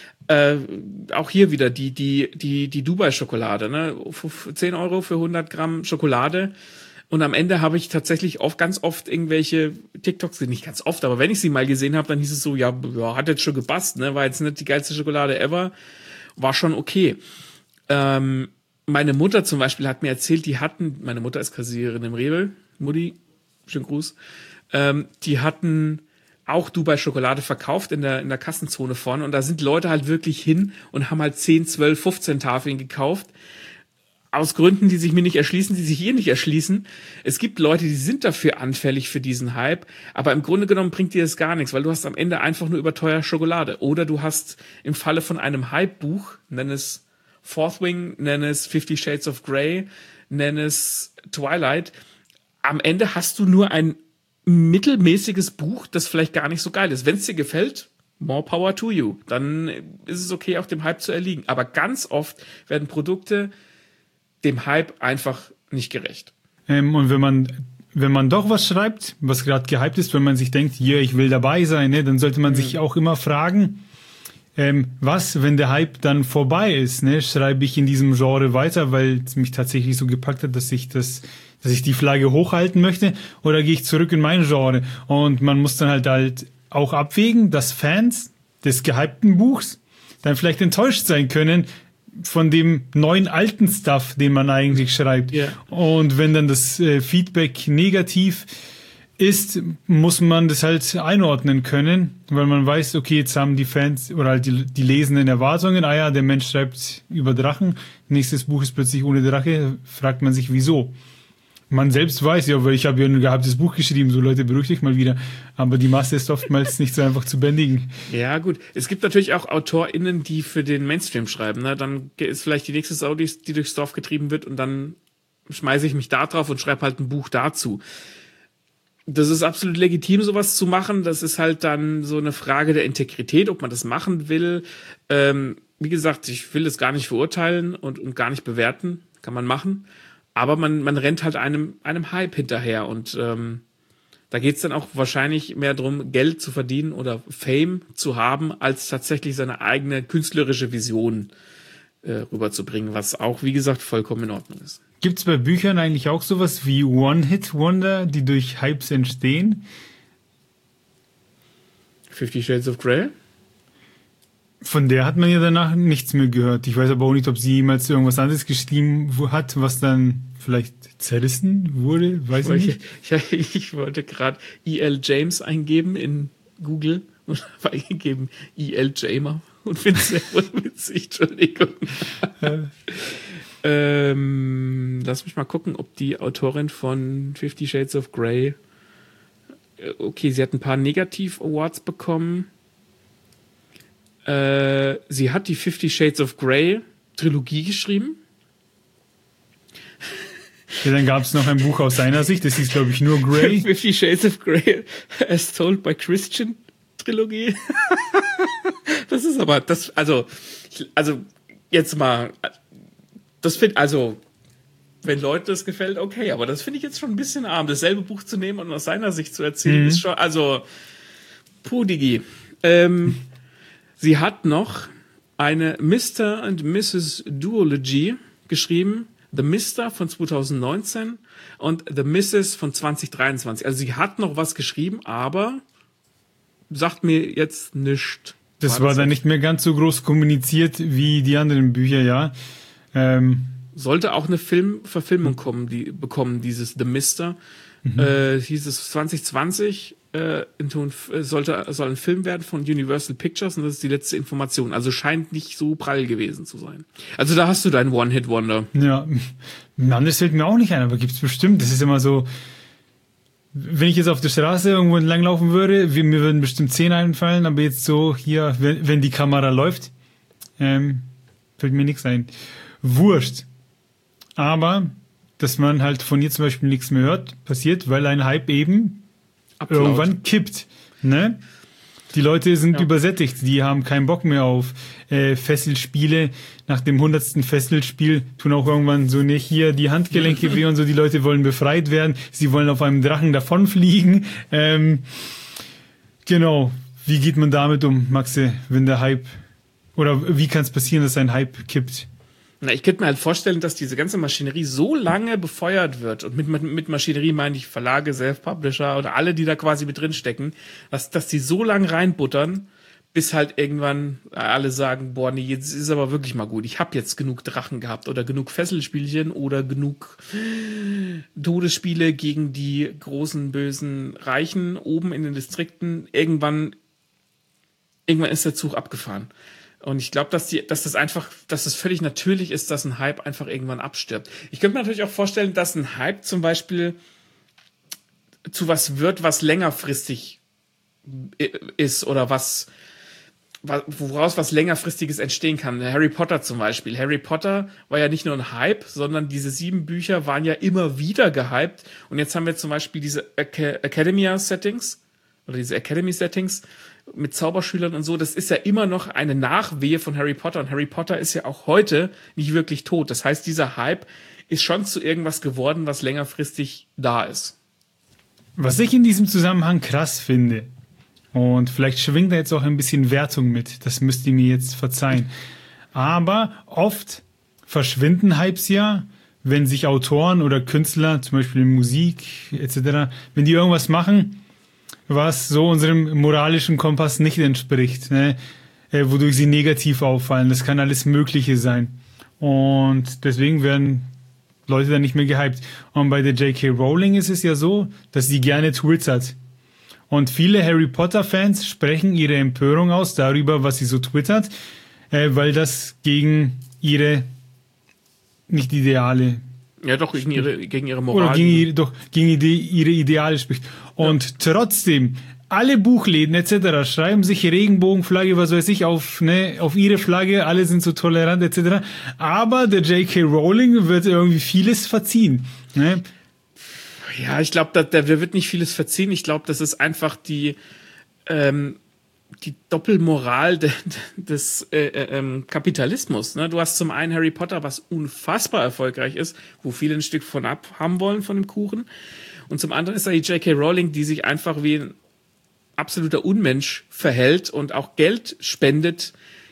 Auch hier wieder die Dubai-Schokolade, ne? 10 Euro für 100 Gramm Schokolade. Und am Ende habe ich tatsächlich ganz oft irgendwelche TikToks, nicht ganz oft, aber wenn ich sie mal gesehen habe, dann hieß es so, ja, hat jetzt schon gepasst, ne? War jetzt nicht die geilste Schokolade ever. War schon okay. Meine Mutter zum Beispiel hat mir erzählt, meine Mutter ist Kassiererin im Rewe, Mutti, schönen Gruß, die hatten auch Dubai-Schokolade verkauft in der Kassenzone vorne und da sind Leute halt wirklich hin und haben halt 10, 12, 15 Tafeln gekauft. Aus Gründen, die sich mir nicht erschließen, die sich hier nicht erschließen. Es gibt Leute, die sind dafür anfällig für diesen Hype, aber im Grunde genommen bringt dir das gar nichts, weil du hast am Ende einfach nur überteuerte Schokolade. Oder du hast im Falle von einem Hype-Buch, nenn es Fourth Wing, nenn es 50 Shades of Grey, nenn es Twilight, am Ende hast du nur ein mittelmäßiges Buch, das vielleicht gar nicht so geil ist. Wenn es dir gefällt, more power to you. Dann ist es okay, auch dem Hype zu erliegen. Aber ganz oft werden Produkte dem Hype einfach nicht gerecht. Und wenn man doch was schreibt, was gerade gehypt ist, wenn man sich denkt, yeah, ich will dabei sein, ne, dann sollte man sich auch immer fragen, was, wenn der Hype dann vorbei ist, ne, schreibe ich in diesem Genre weiter, weil es mich tatsächlich so gepackt hat, dass ich die Flagge hochhalten möchte, oder gehe ich zurück in mein Genre? Und man muss dann halt auch abwägen, dass Fans des gehypten Buchs dann vielleicht enttäuscht sein können von dem neuen alten Stuff, den man eigentlich schreibt. Yeah. Und wenn dann das Feedback negativ ist, muss man das halt einordnen können, weil man weiß, okay, jetzt haben die Fans oder halt die Lesenden Erwartungen, ja, der Mensch schreibt über Drachen, nächstes Buch ist plötzlich ohne Drache, fragt man sich, wieso? Man selbst weiß ja, weil ich habe ja ein gehabtes Buch geschrieben, so Leute, beruhigt euch mal wieder. Aber die Masse ist oftmals nicht so einfach zu bändigen. Ja, gut. Es gibt natürlich auch AutorInnen, die für den Mainstream schreiben. Ne? Dann ist vielleicht die nächste Sau, die durchs Dorf getrieben wird und dann schmeiße ich mich da drauf und schreibe halt ein Buch dazu. Das ist absolut legitim, sowas zu machen. Das ist halt dann so eine Frage der Integrität, ob man das machen will. Wie gesagt, ich will das gar nicht verurteilen und gar nicht bewerten. Kann man machen. Aber man rennt halt einem Hype hinterher und da geht's dann auch wahrscheinlich mehr darum, Geld zu verdienen oder Fame zu haben, als tatsächlich seine eigene künstlerische Vision rüberzubringen, was auch, wie gesagt, vollkommen in Ordnung ist. Gibt es bei Büchern eigentlich auch sowas wie One-Hit-Wonder, die durch Hypes entstehen? 50 Shades of Grey? Von der hat man ja danach nichts mehr gehört. Ich weiß aber auch nicht, ob sie jemals irgendwas anderes geschrieben hat, was dann vielleicht zerrissen wurde. Weiß ich nicht. Ich wollte gerade E.L. James eingeben in Google und habe eingegeben E.L. Jamer und finde es sehr witzig. Entschuldigung. Lass mich mal gucken, ob die Autorin von 50 Shades of Grey, okay, sie hat ein paar Negativ-Awards bekommen. Sie hat die 50 Shades of Grey Trilogie geschrieben. Ja, dann gab es noch ein Buch aus seiner Sicht, das hieß, glaube ich, nur Grey. 50 Shades of Grey as told by Christian Trilogie. Das ist aber, also jetzt mal, das finde, also, wenn Leuten das gefällt, okay, aber das finde ich jetzt schon ein bisschen arm, dasselbe Buch zu nehmen und aus seiner Sicht zu erzählen, ist schon, also, puh, Digi. Sie hat noch eine Mr. and Mrs. Duology geschrieben, The Mr. von 2019 und The Mrs. von 2023. Also sie hat noch was geschrieben, aber sagt mir jetzt nichts. Das war dann nicht mehr ganz so groß kommuniziert wie die anderen Bücher, ja. Sollte auch eine Verfilmung bekommen, dieses The Mr. Hieß es 2020, soll ein Film werden von Universal Pictures und das ist die letzte Information. Also scheint nicht so prall gewesen zu sein. Also da hast du deinen One-Hit-Wonder. Ja, ein anderes fällt mir auch nicht ein, aber gibt's bestimmt. Das ist immer so, wenn ich jetzt auf der Straße irgendwo entlang laufen würde, mir würden bestimmt 10 einfallen, aber jetzt so hier, wenn die Kamera läuft, fällt mir nichts ein. Wurscht. Aber, dass man halt von ihr zum Beispiel nichts mehr hört, passiert, weil ein Hype eben irgendwann kippt. Ne? Die Leute sind übersättigt, die haben keinen Bock mehr auf Fesselspiele. Nach dem 100. Fesselspiel tun auch irgendwann so nicht hier die Handgelenke weh und so. Die Leute wollen befreit werden, sie wollen auf einem Drachen davonfliegen. Genau, wie geht man damit um, Maxe, wenn der Hype, oder wie kann es passieren, dass ein Hype kippt? Na, ich könnte mir halt vorstellen, dass diese ganze Maschinerie so lange befeuert wird, und mit Maschinerie meine ich Verlage, Self-Publisher oder alle, die da quasi mit drin stecken, dass die so lange reinbuttern, bis halt irgendwann alle sagen, boah, nee, jetzt ist aber wirklich mal gut. Ich habe jetzt genug Drachen gehabt oder genug Fesselspielchen oder genug Todesspiele gegen die großen, bösen Reichen oben in den Distrikten. Irgendwann ist der Zug abgefahren. Und ich glaube, dass es völlig natürlich ist, dass ein Hype einfach irgendwann abstirbt. Ich könnte mir natürlich auch vorstellen, dass ein Hype zum Beispiel zu was wird, was längerfristig ist oder woraus was längerfristiges entstehen kann. Harry Potter zum Beispiel. Harry Potter war ja nicht nur ein Hype, sondern diese 7 Bücher waren ja immer wieder gehypt. Und jetzt haben wir zum Beispiel diese Academy-Settings mit Zauberschülern und so, das ist ja immer noch eine Nachwehe von Harry Potter. Und Harry Potter ist ja auch heute nicht wirklich tot. Das heißt, dieser Hype ist schon zu irgendwas geworden, was längerfristig da ist. Was ich in diesem Zusammenhang krass finde, und vielleicht schwingt da jetzt auch ein bisschen Wertung mit, das müsst ihr mir jetzt verzeihen, aber oft verschwinden Hypes ja, wenn sich Autoren oder Künstler, zum Beispiel in Musik etc., wenn die irgendwas machen, was so unserem moralischen Kompass nicht entspricht, ne? Wodurch sie negativ auffallen. Das kann alles Mögliche sein. Und deswegen werden Leute dann nicht mehr gehypt. Und bei der J.K. Rowling ist es ja so, dass sie gerne twittert. Und viele Harry Potter-Fans sprechen ihre Empörung aus darüber, was sie so twittert, weil das gegen ihre nicht Ideale. Ja, doch, gegen ihre Moral. Oder gegen ihre Ideale spricht. Und trotzdem, alle Buchläden etc. schreiben sich Regenbogenflagge, was weiß ich, auf ihre Flagge, alle sind so tolerant etc. Aber der J.K. Rowling wird irgendwie vieles verziehen. Ne? Ja, ich glaube, der wird nicht vieles verziehen. Ich glaube, das ist einfach die Doppelmoral des Kapitalismus. Ne? Du hast zum einen Harry Potter, was unfassbar erfolgreich ist, wo viele ein Stück von ab haben wollen von dem Kuchen. Und zum anderen ist da die J.K. Rowling, die sich einfach wie ein absoluter Unmensch verhält und auch Geld spendet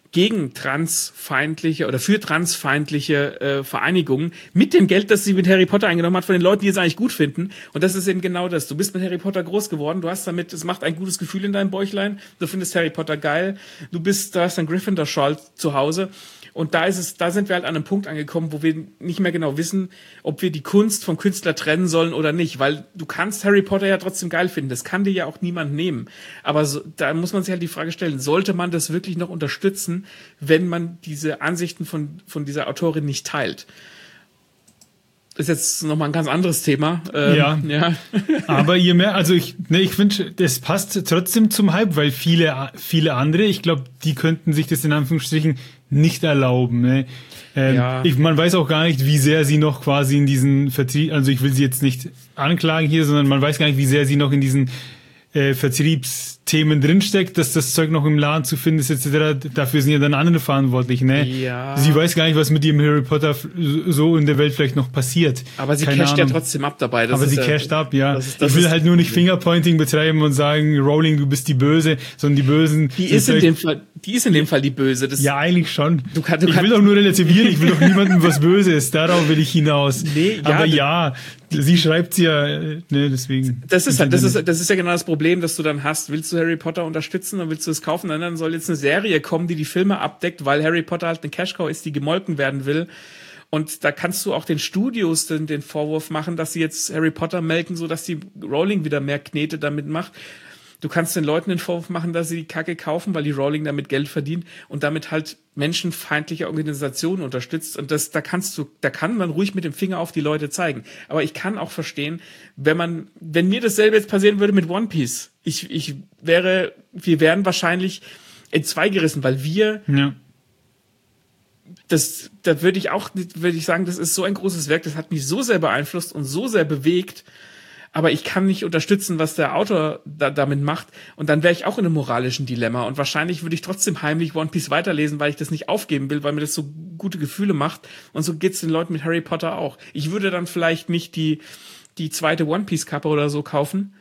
gegen transfeindliche oder für transfeindliche Vereinigungen mit dem Geld, das sie mit Harry Potter eingenommen hat, von den Leuten, die es eigentlich gut finden. Und das ist eben genau das. Du bist mit Harry Potter groß geworden, du hast damit, es macht ein gutes Gefühl in deinem Bäuchlein, du findest Harry Potter geil, da hast ein Gryffindor-Schal zu Hause. Und da sind wir halt an einem Punkt angekommen, wo wir nicht mehr genau wissen, ob wir die Kunst vom Künstler trennen sollen oder nicht, weil du kannst Harry Potter ja trotzdem geil finden, das kann dir ja auch niemand nehmen. Aber da muss man sich halt die Frage stellen, sollte man das wirklich noch unterstützen, wenn man diese Ansichten von dieser Autorin nicht teilt? Das ist jetzt nochmal ein ganz anderes Thema. Ja. Aber je mehr, also ich finde, das passt trotzdem zum Hype, weil viele andere, ich glaube, die könnten sich das in Anführungsstrichen nicht erlauben. Ne? Man weiß auch gar nicht, wie sehr sie noch quasi in diesen Vertrieb, also ich will sie jetzt nicht anklagen hier, sondern man weiß gar nicht, wie sehr sie noch in diesen Vertriebsthemen drinsteckt, dass das Zeug noch im Laden zu finden ist, etc. Dafür sind ja dann andere verantwortlich, ne? Ja. Sie weiß gar nicht, was mit ihrem Harry Potter so in der Welt vielleicht noch passiert. Aber sie casht ja trotzdem ab dabei. Aber sie casht ab, ja. Ich will halt nur nicht Fingerpointing betreiben und sagen, Rowling, du bist die Böse, sondern die Bösen. Die ist in dem Fall die Böse. Ja, eigentlich schon. Ich will doch nur relativieren, ich will doch niemandem was Böses. Darauf will ich hinaus. Nee, aber ja, sie schreibt ja, ne, deswegen. Das ist ja genau das Problem, das du dann hast. Willst du Harry Potter unterstützen, dann willst du es kaufen, dann soll jetzt eine Serie kommen, die Filme abdeckt, weil Harry Potter halt eine Cash-Cow ist, die gemolken werden will. Und da kannst du auch den Studios den Vorwurf machen, dass sie jetzt Harry Potter melken, so dass die Rowling wieder mehr Knete damit macht. Du kannst den Leuten den Vorwurf machen, dass sie die Kacke kaufen, weil die Rowling damit Geld verdient und damit halt menschenfeindliche Organisationen unterstützt. Und da kann man ruhig mit dem Finger auf die Leute zeigen. Aber ich kann auch verstehen, wenn mir dasselbe jetzt passieren würde mit One Piece, wir wären wahrscheinlich in zwei gerissen, weil da würde ich sagen, das ist so ein großes Werk, das hat mich so sehr beeinflusst und so sehr bewegt, aber ich kann nicht unterstützen, was der Autor damit macht. Und dann wäre ich auch in einem moralischen Dilemma. Und wahrscheinlich würde ich trotzdem heimlich One Piece weiterlesen, weil ich das nicht aufgeben will, weil mir das so gute Gefühle macht. Und so geht's den Leuten mit Harry Potter auch. Ich würde dann vielleicht nicht die zweite One Piece Kappe oder so kaufen.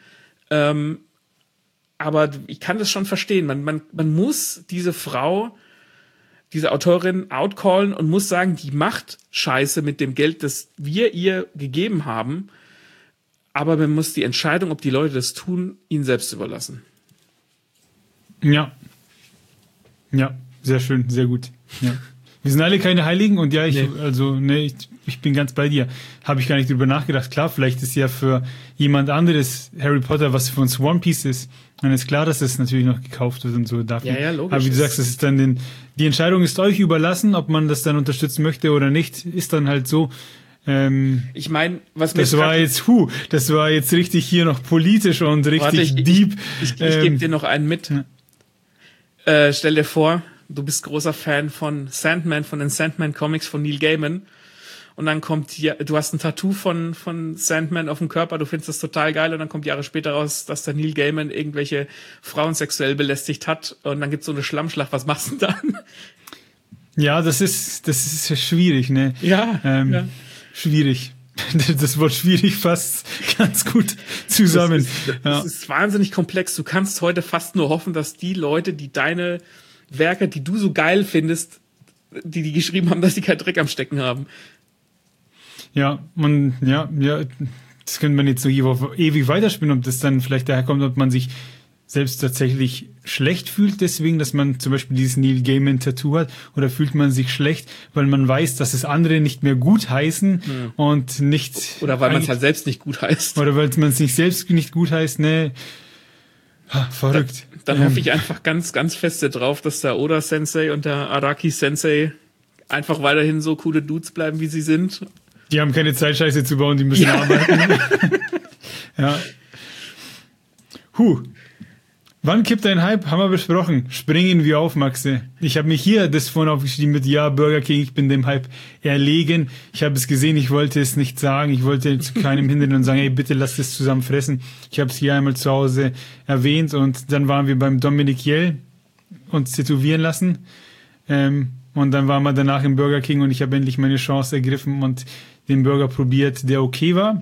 Aber ich kann das schon verstehen. Man muss diese Frau, diese Autorin outcallen und muss sagen, die macht Scheiße mit dem Geld, das wir ihr gegeben haben. Aber man muss die Entscheidung, ob die Leute das tun, ihnen selbst überlassen. Ja. Ja, sehr schön, sehr gut. Ja. Wir sind alle keine Heiligen und ich bin ganz bei dir. Habe ich gar nicht drüber nachgedacht. Klar, vielleicht ist ja für jemand anderes Harry Potter, was für uns One Piece ist. Dann ist klar, dass das natürlich noch gekauft wird und so dafür. Ja, logisch. Aber wie du sagst, das ist dann die Entscheidung ist euch überlassen, ob man das dann unterstützen möchte oder nicht, ist dann halt so. Ich meine, das war jetzt richtig hier noch politisch und richtig deep. Ich gebe dir noch einen mit. Ja. Stell dir vor, du bist großer Fan von Sandman, von den Sandman Comics von Neil Gaiman. Und dann du hast ein Tattoo von Sandman auf dem Körper, du findest das total geil und dann kommt Jahre später raus, dass der Neil Gaiman irgendwelche Frauen sexuell belästigt hat und dann gibt's so eine Schlammschlacht. Was machst du denn dann? Ja, das ist schwierig, ne? Ja. Schwierig. Das Wort schwierig fasst ganz gut zusammen. Das ist wahnsinnig komplex. Du kannst heute fast nur hoffen, dass die Leute, die deine Werke, die du so geil findest, die geschrieben haben, dass sie keinen Dreck am Stecken haben. Ja, das könnte man jetzt so ewig weiterspinnen, ob das dann vielleicht daher kommt, ob man sich selbst tatsächlich schlecht fühlt deswegen, dass man zum Beispiel dieses Neil Gaiman Tattoo hat, oder fühlt man sich schlecht, weil man weiß, dass es andere nicht mehr gut heißen und nicht... Oder weil man es halt selbst nicht gut heißt. Oder weil man es sich selbst nicht gut heißt, ne? Verrückt. Dann hoffe ich einfach ganz, ganz fest drauf, dass der Oda-Sensei und der Araki-Sensei einfach weiterhin so coole Dudes bleiben, wie sie sind. Die haben keine Zeit, Scheiße zu bauen, die müssen arbeiten. Ja. Wann kippt ein Hype? Haben wir besprochen. Springen wir auf, Maxe. Ich habe mich hier das vorhin aufgeschrieben mit Burger King, ich bin dem Hype erlegen. Ich habe es gesehen, ich wollte es nicht sagen. Ich wollte zu keinem hindern und sagen, hey, bitte lasst es zusammen fressen. Ich habe es hier einmal zu Hause erwähnt und dann waren wir beim Dominik Jell uns tätowieren lassen. Und dann waren wir danach im Burger King und ich habe endlich meine Chance ergriffen und den Burger probiert, der okay war.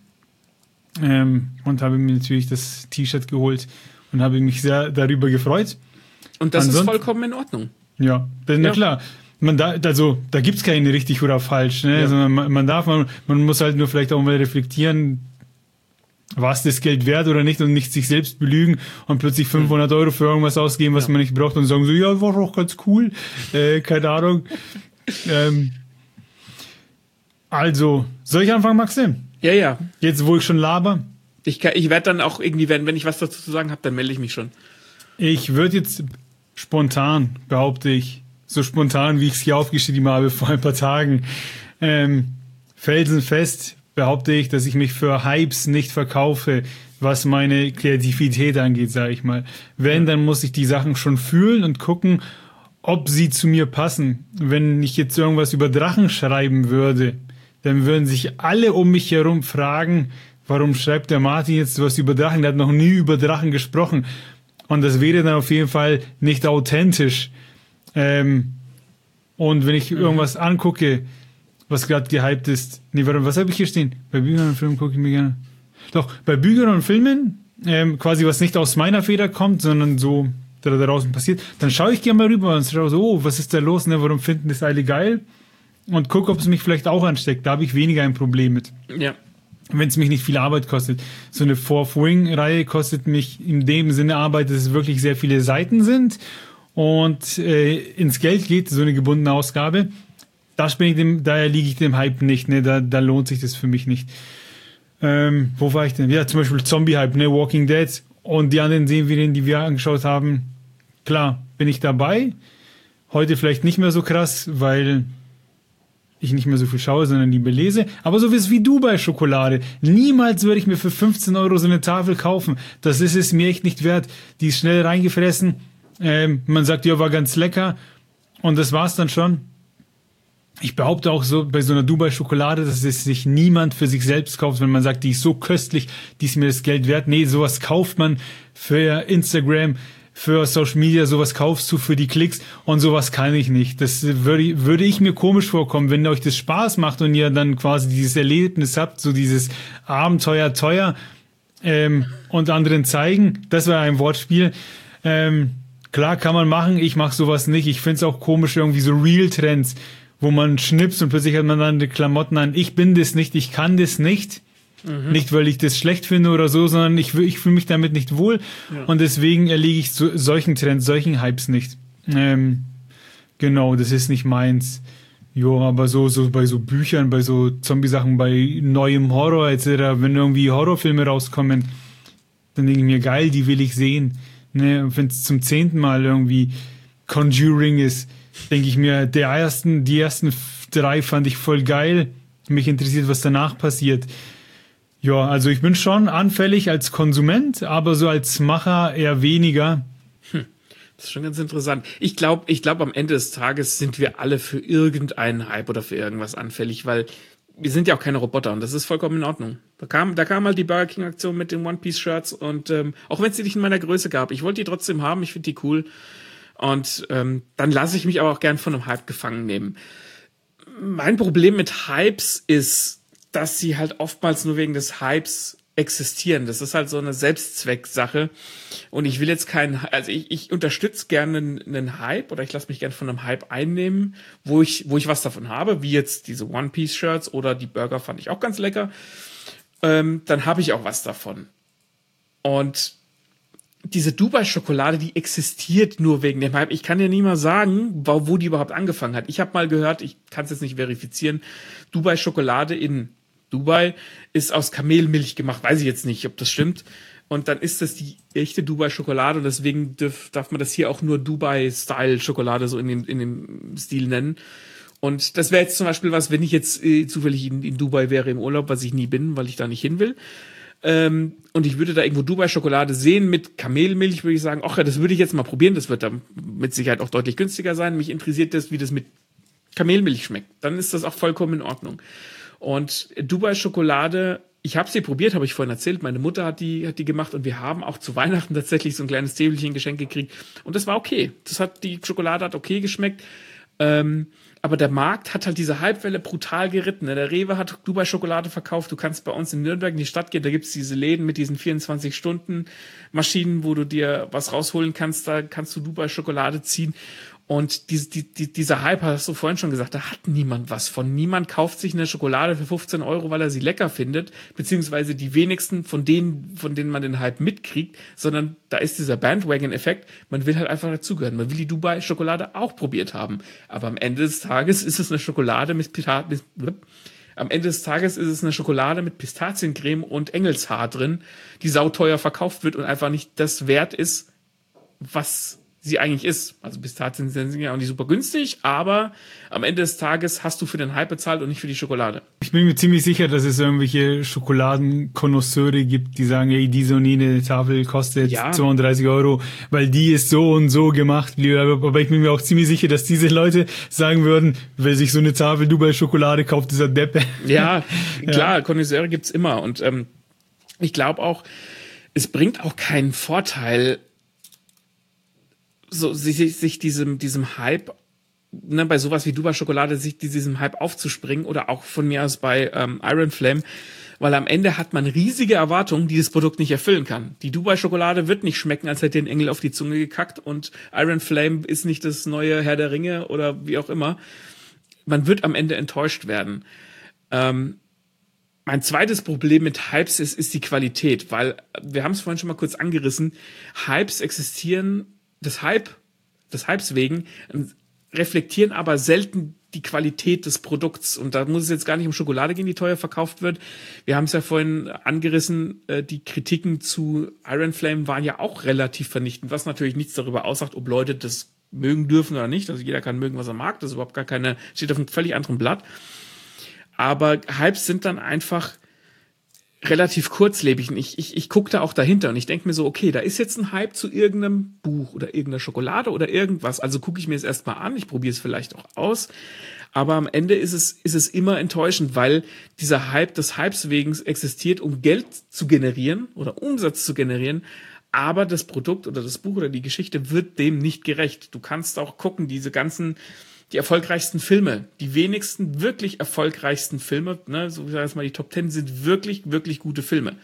Und habe mir natürlich das T-Shirt geholt und habe mich sehr darüber gefreut. Und das ist vollkommen in Ordnung. Ja, na klar. Da gibt's keine richtig oder falsch, ne? Ja. Sondern man muss halt nur vielleicht auch mal reflektieren, was das Geld wert oder nicht und nicht sich selbst belügen und plötzlich 500 Euro für irgendwas ausgeben, was man nicht braucht und sagen so, ja, war doch ganz cool, keine Ahnung. Also, soll ich anfangen, Maxim? Ja. Jetzt, wo ich schon laber? Ich werde dann auch irgendwie, wenn ich was dazu zu sagen habe, dann melde ich mich schon. Ich würde jetzt spontan, behaupte ich, so spontan, wie ich es hier aufgeschrieben habe vor ein paar Tagen, felsenfest behaupte ich, dass ich mich für Hypes nicht verkaufe, was meine Kreativität angeht, sage ich mal. Wenn, dann muss ich die Sachen schon fühlen und gucken, ob sie zu mir passen. Wenn ich jetzt irgendwas über Drachen schreiben würde, dann würden sich alle um mich herum fragen, warum schreibt der Martin jetzt was über Drachen? Der hat noch nie über Drachen gesprochen. Und das wäre dann auf jeden Fall nicht authentisch. Und wenn ich irgendwas angucke, was gerade gehypt ist. Nee, warte, was habe ich hier stehen? Bei Büchern und Filmen gucke ich mir gerne. Doch, bei Büchern und Filmen, quasi was nicht aus meiner Feder kommt, sondern so da draußen passiert, dann schaue ich gerne mal rüber und schaue so, oh, was ist da los, ne? Warum finden das alle geil? Und gucke, ob es mich vielleicht auch ansteckt. Da habe ich weniger ein Problem mit. Ja. Wenn es mich nicht viel Arbeit kostet. So eine Fourth Wing-Reihe kostet mich in dem Sinne Arbeit, dass es wirklich sehr viele Seiten sind und ins Geld geht, so eine gebundene Ausgabe. Daher liege ich dem Hype nicht, ne? Da lohnt sich das für mich nicht. Wo war ich denn? Ja, zum Beispiel Zombie-Hype, ne? Walking Dead und die anderen Serien, die wir angeschaut haben. Klar, bin ich dabei. Heute vielleicht nicht mehr so krass, weil ich nicht mehr so viel schaue, sondern lieber lese. Aber so wie Dubai-Schokolade. Niemals würde ich mir für 15 Euro so eine Tafel kaufen. Das ist es mir echt nicht wert. Die ist schnell reingefressen. Man sagt, ja, war ganz lecker. Und das war's dann schon. Ich behaupte auch so bei so einer Dubai-Schokolade, dass es sich niemand für sich selbst kauft, wenn man sagt, die ist so köstlich, die ist mir das Geld wert. Nee, sowas kauft man für Instagram, für Social Media, sowas kaufst du für die Klicks und sowas kann ich nicht. Das würde ich mir komisch vorkommen, wenn euch das Spaß macht und ihr dann quasi dieses Erlebnis habt, so dieses Abenteuer teuer und anderen zeigen. Das war ein Wortspiel. Klar kann man machen, ich mache sowas nicht. Ich finde es auch komisch, irgendwie so Real-Trends, wo man schnippst und plötzlich hat man dann die Klamotten an. Ich bin das nicht, ich kann das nicht. Nicht, weil ich das schlecht finde oder so, sondern ich fühle mich damit nicht wohl. Ja. Und deswegen erliege ich solchen Trends, solchen Hypes nicht. Genau, das ist nicht meins. Jo, aber so bei so Büchern, bei so Zombie-Sachen, bei neuem Horror etc., wenn irgendwie Horrorfilme rauskommen, dann denke ich mir, geil, die will ich sehen. Ne? Wenn es zum 10. Mal irgendwie Conjuring ist, denke ich mir, die ersten 3 fand ich voll geil. Mich interessiert, was danach passiert. Ja, also ich bin schon anfällig als Konsument, aber so als Macher eher weniger. Das ist schon ganz interessant. Ich glaube, am Ende des Tages sind wir alle für irgendeinen Hype oder für irgendwas anfällig, weil wir sind ja auch keine Roboter und das ist vollkommen in Ordnung. Da kam halt die Burger King Aktion mit den One-Piece-Shirts und auch wenn es die nicht in meiner Größe gab, ich wollte die trotzdem haben, ich finde die cool. Und dann lasse ich mich aber auch gern von einem Hype gefangen nehmen. Mein Problem mit Hypes ist, dass sie halt oftmals nur wegen des Hypes existieren. Das ist halt so eine Selbstzwecksache. Und ich will jetzt ich unterstütze gerne einen Hype oder ich lasse mich gerne von einem Hype einnehmen, wo ich was davon habe, wie jetzt diese One-Piece-Shirts oder die Burger fand ich auch ganz lecker. Dann habe ich auch was davon. Und diese Dubai-Schokolade, die existiert nur wegen dem Hype. Ich kann dir nie mal sagen, wo die überhaupt angefangen hat. Ich habe mal gehört, ich kann es jetzt nicht verifizieren, Dubai-Schokolade in Dubai ist aus Kamelmilch gemacht. Weiß ich jetzt nicht, ob das stimmt. Und dann ist das die echte Dubai-Schokolade und deswegen darf man das hier auch nur Dubai-Style-Schokolade so in dem Stil nennen. Und das wäre jetzt zum Beispiel was, wenn ich jetzt zufällig in Dubai wäre im Urlaub, was ich nie bin, weil ich da nicht hin will. Und ich würde da irgendwo Dubai-Schokolade sehen mit Kamelmilch, würde ich sagen, ach ja, das würde ich jetzt mal probieren, das wird dann mit Sicherheit auch deutlich günstiger sein. Mich interessiert das, wie das mit Kamelmilch schmeckt. Dann ist das auch vollkommen in Ordnung. Und Dubai-Schokolade, ich habe sie probiert, habe ich vorhin erzählt, meine Mutter hat die gemacht und wir haben auch zu Weihnachten tatsächlich so ein kleines Täfelchen geschenkt gekriegt und das war okay. Die Schokolade hat okay geschmeckt. Aber der Markt hat halt diese Hypewelle brutal geritten. Der Rewe hat Dubai-Schokolade verkauft. Du kannst bei uns in Nürnberg in die Stadt gehen, da gibt's diese Läden mit diesen 24-Stunden-Maschinen, wo du dir was rausholen kannst. Da kannst du Dubai-Schokolade ziehen. Und dieser Hype, hast du vorhin schon gesagt, da hat niemand was von. Niemand kauft sich eine Schokolade für 15 Euro, weil er sie lecker findet, beziehungsweise die wenigsten von denen man den Hype mitkriegt, sondern da ist dieser Bandwagon-Effekt. Man will halt einfach dazugehören. Man will die Dubai-Schokolade auch probiert haben. Aber am Ende des Tages ist es eine Schokolade mit Pistaziencreme und Engelshaar drin, die sauteuer verkauft wird und einfach nicht das wert ist, was sie eigentlich ist. Also Pistazien sind ja auch nicht super günstig, aber am Ende des Tages hast du für den Hype bezahlt und nicht für die Schokolade. Ich bin mir ziemlich sicher, dass es irgendwelche Schokoladenkonnoisseure gibt, die sagen, ey, diese und jene Tafel kostet 32 Euro, weil die ist so und so gemacht. Aber ich bin mir auch ziemlich sicher, dass diese Leute sagen würden, wer sich so eine Tafel Dubai-Schokolade kauft, ist ein Deppe. Ja, klar, Konnoisseure gibt's immer. Und ich glaube auch, es bringt auch keinen Vorteil, so sich diesem Hype, ne, bei sowas wie Dubai-Schokolade, sich diesem Hype aufzuspringen oder auch von mir aus bei Iron Flame, weil am Ende hat man riesige Erwartungen, die das Produkt nicht erfüllen kann. Die Dubai-Schokolade wird nicht schmecken, als hätte ein Engel auf die Zunge gekackt, und Iron Flame ist nicht das neue Herr der Ringe oder wie auch immer. Man wird am Ende enttäuscht werden. Mein zweites Problem mit Hypes ist die Qualität, weil wir haben es vorhin schon mal kurz angerissen. Hypes existieren des Hypes wegen, reflektieren aber selten die Qualität des Produkts. Und da muss es jetzt gar nicht um Schokolade gehen, die teuer verkauft wird. Wir haben es ja vorhin angerissen, die Kritiken zu Iron Flame waren ja auch relativ vernichtend, was natürlich nichts darüber aussagt, ob Leute das mögen dürfen oder nicht. Also jeder kann mögen, was er mag. Das ist überhaupt steht auf einem völlig anderen Blatt. Aber Hypes sind dann einfach relativ kurzlebig. Und ich gucke da auch dahinter und ich denke mir so, okay, da ist jetzt ein Hype zu irgendeinem Buch oder irgendeiner Schokolade oder irgendwas. Also gucke ich mir es erstmal an, ich probiere es vielleicht auch aus. Aber am Ende ist es immer enttäuschend, weil dieser Hype des Hypes wegen existiert, um Geld zu generieren oder Umsatz zu generieren. Aber das Produkt oder das Buch oder die Geschichte wird dem nicht gerecht. Du kannst auch gucken, die erfolgreichsten Filme, die wenigsten wirklich erfolgreichsten Filme, ne, so wie sagen wir mal, die Top 10 sind wirklich, wirklich gute Filme.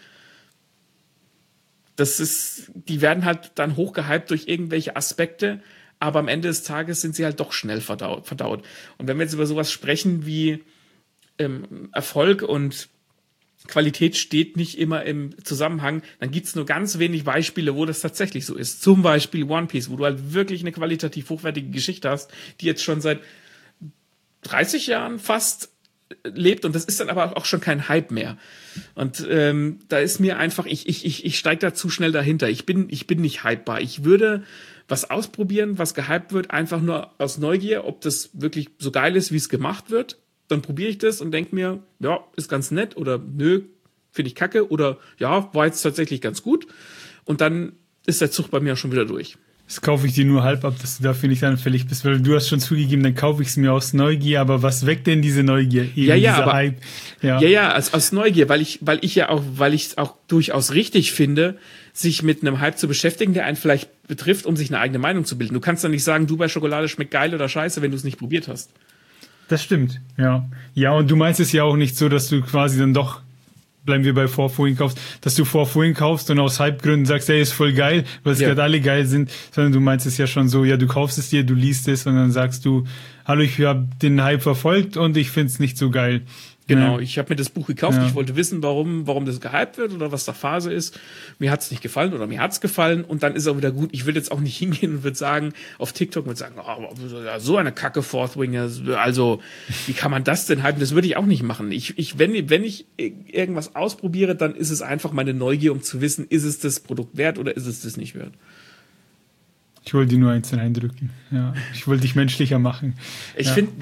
Die werden halt dann hochgehypt durch irgendwelche Aspekte, aber am Ende des Tages sind sie halt doch schnell verdaut. Und wenn wir jetzt über sowas sprechen wie Erfolg und Qualität steht nicht immer im Zusammenhang, dann gibt's nur ganz wenig Beispiele, wo das tatsächlich so ist. Zum Beispiel One Piece, wo du halt wirklich eine qualitativ hochwertige Geschichte hast, die jetzt schon seit 30 Jahren fast lebt, und das ist dann aber auch schon kein Hype mehr. Und da ist mir einfach, ich steige da zu schnell dahinter. Ich bin nicht hypebar. Ich würde was ausprobieren, was gehypt wird, einfach nur aus Neugier, ob das wirklich so geil ist, wie es gemacht wird. Dann probiere ich das und denke mir, ja, ist ganz nett, oder nö, finde ich kacke, oder ja, war jetzt tatsächlich ganz gut. Und dann ist der Zug bei mir auch schon wieder durch. Das kaufe ich dir nur halb ab, dass du dafür nicht anfällig bist, weil du hast schon zugegeben, dann kaufe ich es mir aus Neugier, aber was weckt denn diese Neugier? Hype. Ja, aus Neugier, weil ich es auch durchaus richtig finde, sich mit einem Hype zu beschäftigen, der einen vielleicht betrifft, um sich eine eigene Meinung zu bilden. Du kannst dann nicht sagen, Dubai-Schokolade schmeckt geil oder scheiße, wenn du es nicht probiert hast. Das stimmt, ja. Ja, und du meinst es ja auch nicht so, dass du quasi dann doch, bleiben wir bei Vorfuhren kaufst, dass du Vorfuhren kaufst und aus Hypegründen sagst, ey, ist voll geil, weil es gerade alle geil sind, sondern du meinst es ja schon so, ja, du kaufst es dir, du liest es und dann sagst du, hallo, ich habe den Hype verfolgt und ich find's nicht so geil. Genau, ich habe mir das Buch gekauft, ich wollte wissen, warum das gehypt wird oder was da Phase ist. Mir hat's nicht gefallen oder mir hat's gefallen, und dann ist auch wieder gut. Ich will jetzt auch nicht hingehen und würde sagen, auf TikTok würde sagen, oh, so eine Kacke Fourth Wing, also wie kann man das denn hypen? Das würde ich auch nicht machen. Wenn ich irgendwas ausprobiere, dann ist es einfach meine Neugier, um zu wissen, ist es das Produkt wert oder ist es das nicht wert. Ich wollte dir nur eins eindrücken. Ja, ich wollte dich menschlicher machen. Ich finde...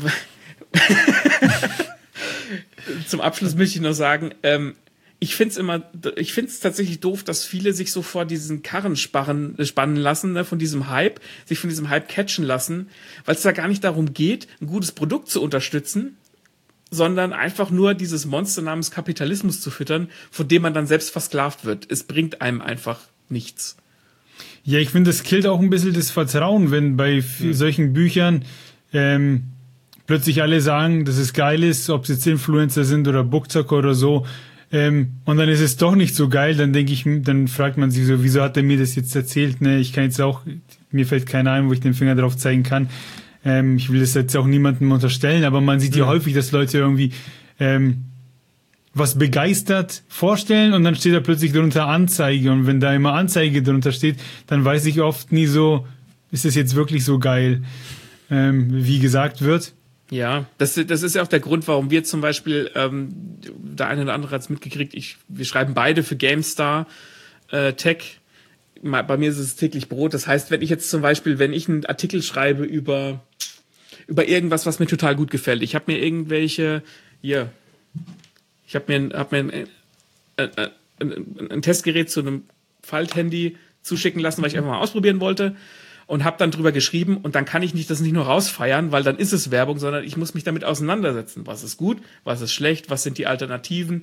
Zum Abschluss möchte ich noch sagen, ich finde es tatsächlich doof, dass viele sich so vor diesen Karren spannen lassen, ne, von diesem Hype catchen lassen, weil es da gar nicht darum geht, ein gutes Produkt zu unterstützen, sondern einfach nur dieses Monster namens Kapitalismus zu füttern, von dem man dann selbst versklavt wird. Es bringt einem einfach nichts. Ja, ich finde, das killt auch ein bisschen das Vertrauen, wenn bei solchen Büchern plötzlich alle sagen, dass es geil ist, ob es jetzt Influencer sind oder Bookzocker oder so, und dann ist es doch nicht so geil, dann fragt man sich so, wieso hat er mir das jetzt erzählt, ne, ich kann jetzt auch mir fällt keiner ein, wo ich den Finger drauf zeigen kann. Ich will das jetzt auch niemandem unterstellen, aber man sieht ja häufig, dass Leute irgendwie was begeistert vorstellen und dann steht da plötzlich drunter Anzeige. Und wenn da immer Anzeige drunter steht, dann weiß ich oft nie so, ist das jetzt wirklich so geil, wie gesagt wird. Ja, das ist ja auch der Grund, warum wir zum Beispiel, der eine oder andere hat es mitgekriegt, wir schreiben beide für GameStar Tech. Bei mir ist es täglich Brot. Das heißt, wenn ich jetzt zum Beispiel, wenn ich einen Artikel schreibe über irgendwas, was mir total gut gefällt, ich habe mir irgendwelche, ich habe mir ein Testgerät zu einem Falthandy zuschicken lassen, weil ich einfach mal ausprobieren wollte und habe dann drüber geschrieben und dann kann ich das nicht nur rausfeiern, weil dann ist es Werbung, sondern ich muss mich damit auseinandersetzen. Was ist gut, was ist schlecht, was sind die Alternativen,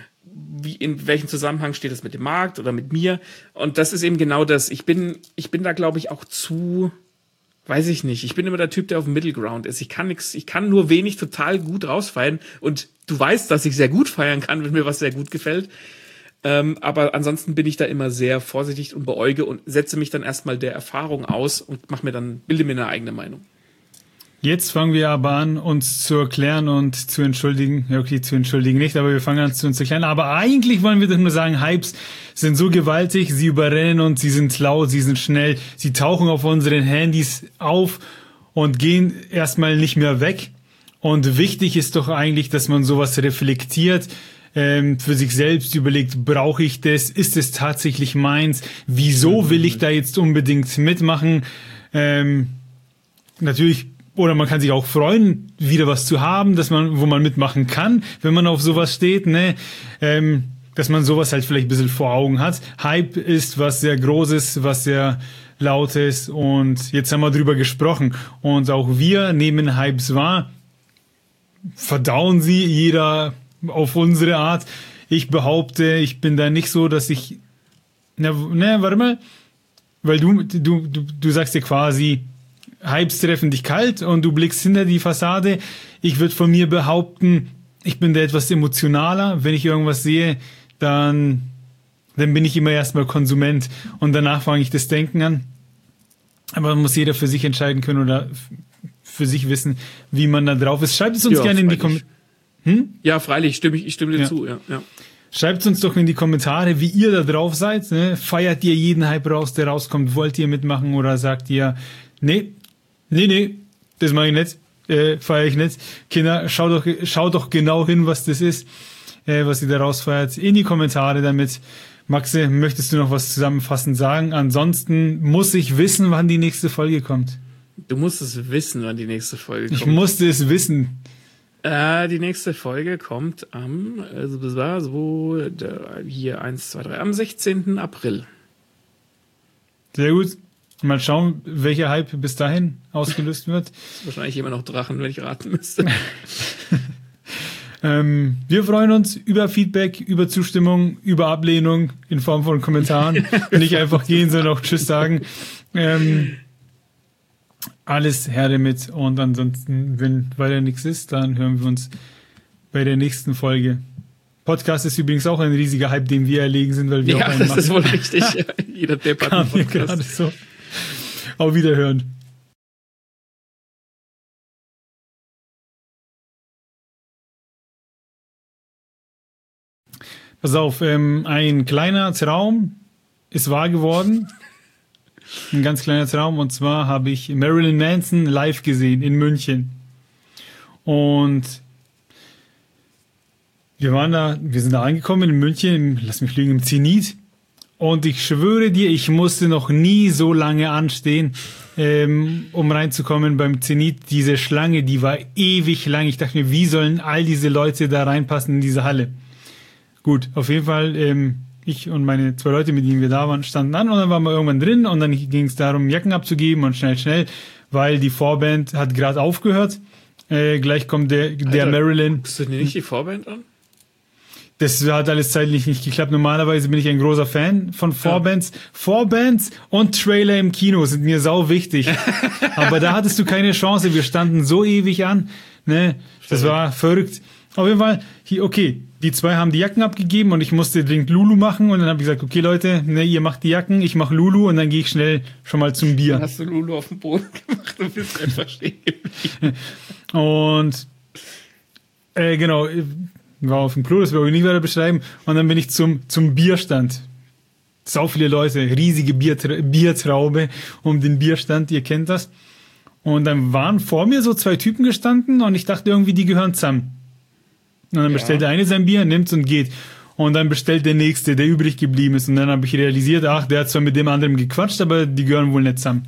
in welchem Zusammenhang steht das mit dem Markt oder mit mir? Und das ist eben genau das. Ich bin da, glaube ich, auch weiß ich nicht. Ich bin immer der Typ, der auf dem Middle Ground ist. Ich kann nur wenig total gut rausfeiern. Und du weißt, dass ich sehr gut feiern kann, wenn mir was sehr gut gefällt. Aber ansonsten bin ich da immer sehr vorsichtig und beäuge und setze mich dann erstmal der Erfahrung aus und bilde mir eine eigene Meinung. Jetzt fangen wir aber an, uns zu erklären und zu entschuldigen. Ja, okay, zu entschuldigen nicht, aber wir fangen an, uns zu erklären. Aber eigentlich wollen wir doch nur sagen, Hypes sind so gewaltig, sie überrennen uns, sie sind laut, sie sind schnell, sie tauchen auf unseren Handys auf und gehen erstmal nicht mehr weg. Und wichtig ist doch eigentlich, dass man sowas reflektiert, für sich selbst überlegt, brauche ich das? Ist es tatsächlich meins? Wieso will ich da jetzt unbedingt mitmachen? Natürlich. Oder man kann sich auch freuen, wieder was zu haben, wo man mitmachen kann, wenn man auf sowas steht, ne? Dass man sowas halt vielleicht ein bisschen vor Augen hat. Hype ist was sehr Großes, was sehr Lautes und jetzt haben wir drüber gesprochen. Und auch wir nehmen Hypes wahr, verdauen sie, jeder auf unsere Art. Ich behaupte, ich bin da nicht so, dass ich, warte mal, weil du sagst dir quasi, Hypes treffen dich kalt und du blickst hinter die Fassade. Ich würde von mir behaupten, ich bin da etwas emotionaler. Wenn ich irgendwas sehe, dann bin ich immer erstmal Konsument und danach fange ich das Denken an. Aber muss jeder für sich entscheiden können oder für sich wissen, wie man da drauf ist. Schreibt es uns gerne in die Kommentare. Ja, freilich, ich stimme dir zu. Ja. Schreibt uns doch in die Kommentare, wie ihr da drauf seid. Ne? Feiert ihr jeden Hype raus, der rauskommt? Wollt ihr mitmachen oder sagt ihr, nee, das mache ich nicht, feiere ich nicht. Kinder, schaut doch genau hin, was das ist, was ihr da rausfeiert. In die Kommentare damit. Maxe, möchtest du noch was zusammenfassend sagen? Ansonsten muss ich wissen, wann die nächste Folge kommt. Du musst es wissen, wann die nächste Folge kommt. Ich musste es wissen. Die nächste Folge kommt am 16. April. Sehr gut. Mal schauen, welcher Hype bis dahin ausgelöst wird. Das ist wahrscheinlich immer noch Drachen, wenn ich raten müsste. Wir freuen uns über Feedback, über Zustimmung, über Ablehnung in Form von Kommentaren. Nicht einfach gehen, sondern auch Tschüss sagen. Alles her damit. Und ansonsten, wenn weiter nichts ist, dann hören wir uns bei der nächsten Folge. Podcast ist übrigens auch ein riesiger Hype, den wir erlegen sind, weil wir auch einen machen. Ja, das ist wohl richtig. Jeder Depp hat einen Podcast. Gerade so. Auf Wiederhören. Pass auf, ein kleiner Traum ist wahr geworden. Ein ganz kleiner Traum. Und zwar habe ich Marilyn Manson live gesehen in München. Und wir sind da angekommen in München, lass mich lügen, im Zenit. Und ich schwöre dir, ich musste noch nie so lange anstehen, um reinzukommen beim Zenit. Diese Schlange, die war ewig lang. Ich dachte mir, wie sollen all diese Leute da reinpassen in diese Halle? Gut, auf jeden Fall, ich und meine 2 Leute, mit denen wir da waren, standen an und dann waren wir irgendwann drin und dann ging es darum, Jacken abzugeben und schnell, weil die Vorband hat gerade aufgehört. Gleich kommt der Marilyn. Guckst du dir nicht die Vorband an? Das hat alles zeitlich nicht geklappt. Normalerweise bin ich ein großer Fan von Vorbands. Ja. Vorbands und Trailer im Kino sind mir sau wichtig. Aber da hattest du keine Chance. Wir standen so ewig an. Ne? Das war verrückt. Auf jeden Fall, okay, die zwei haben die Jacken abgegeben und ich musste dringend Lulu machen und dann habe ich gesagt, okay Leute, ne, ihr macht die Jacken, ich mache Lulu und dann gehe ich schnell schon mal zum Bier. Dann hast du Lulu auf den Boden gemacht und bist einfach stehen geblieben. Und genau, war auf dem Klo, das will ich nicht weiter beschreiben und dann bin ich zum Bierstand. Sau viele Leute, riesige Biertraube um den Bierstand, ihr kennt das. Und dann waren vor mir so zwei Typen gestanden und ich dachte irgendwie, die gehören zusammen. Und dann bestellt der eine sein Bier, nimmt's und geht. Und dann bestellt der nächste, der übrig geblieben ist. Und dann habe ich realisiert, ach, der hat zwar mit dem anderen gequatscht, aber die gehören wohl nicht zusammen.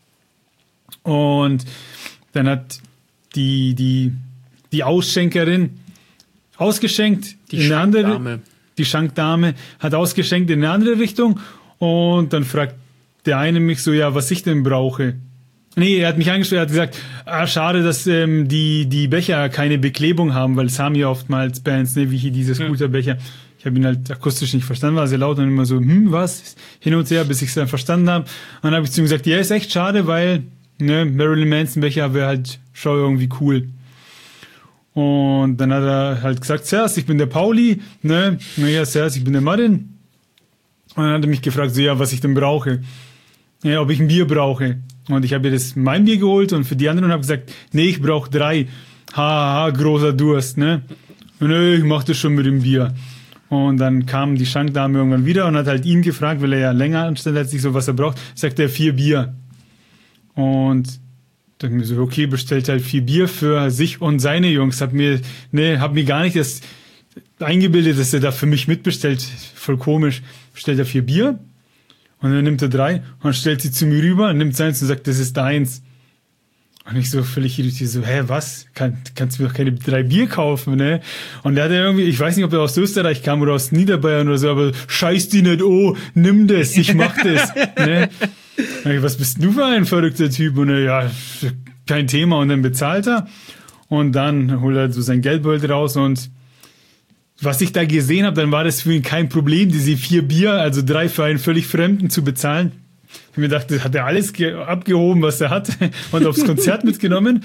Und dann hat die Ausschenkerin ausgeschenkt in eine andere, die Schankdame hat ausgeschenkt in eine andere Richtung. Und dann fragt der eine mich so, ja, was ich denn brauche. Nee, er hat mich angesprochen, er hat gesagt, schade, dass die Becher keine Beklebung haben, weil es haben ja oftmals Bands, ne, wie hier diese Scooterbecher. Ich habe ihn halt akustisch nicht verstanden, war sehr laut und immer so, was? Hin und her, bis ich es dann verstanden habe. Und dann habe ich zu ihm gesagt, ja, ist echt schade, weil ne, Marilyn Manson Becher wäre halt schon irgendwie cool. Und dann hat er halt gesagt, Servus, ich bin der Pauli, ne, naja, Servus, ich bin der Martin. Und dann hat er mich gefragt, so, ja, was ich denn brauche. Ja, ob ich ein Bier brauche. Und ich habe ihr mein Bier geholt und für die anderen habe gesagt, nee, ich brauche 3. Haha, großer Durst, ne? Nee, ich mach das schon mit dem Bier. Und dann kam die Schankdame irgendwann wieder und hat halt ihn gefragt, weil er ja länger anstellt als ich, so was er braucht. Sagt er 4 Bier. Und dann mir so, okay, bestellt halt 4 Bier für sich und seine Jungs. Hab mir gar nicht das eingebildet, dass er da für mich mitbestellt. Voll komisch. Bestellt er 4 Bier. Und dann nimmt er 3 und stellt sie zu mir rüber, nimmt seins und sagt, das ist deins. Und ich so völlig irritiert, so, was? Kannst du mir doch keine 3 Bier kaufen, ne? Und der hat ja irgendwie, ich weiß nicht, ob er aus Österreich kam oder aus Niederbayern oder so, aber scheiß die nicht, nimm das, ich mach das, ne? Und ich, was bist du für ein verrückter Typ? Und er, ja, kein Thema. Und dann bezahlt er. Und dann holt er so sein Geldbeutel raus und was ich da gesehen habe, dann war das für ihn kein Problem, diese 4 Bier, also 3 für einen völlig Fremden zu bezahlen. Ich mir dachte, hat er alles abgehoben, was er hat und aufs Konzert mitgenommen.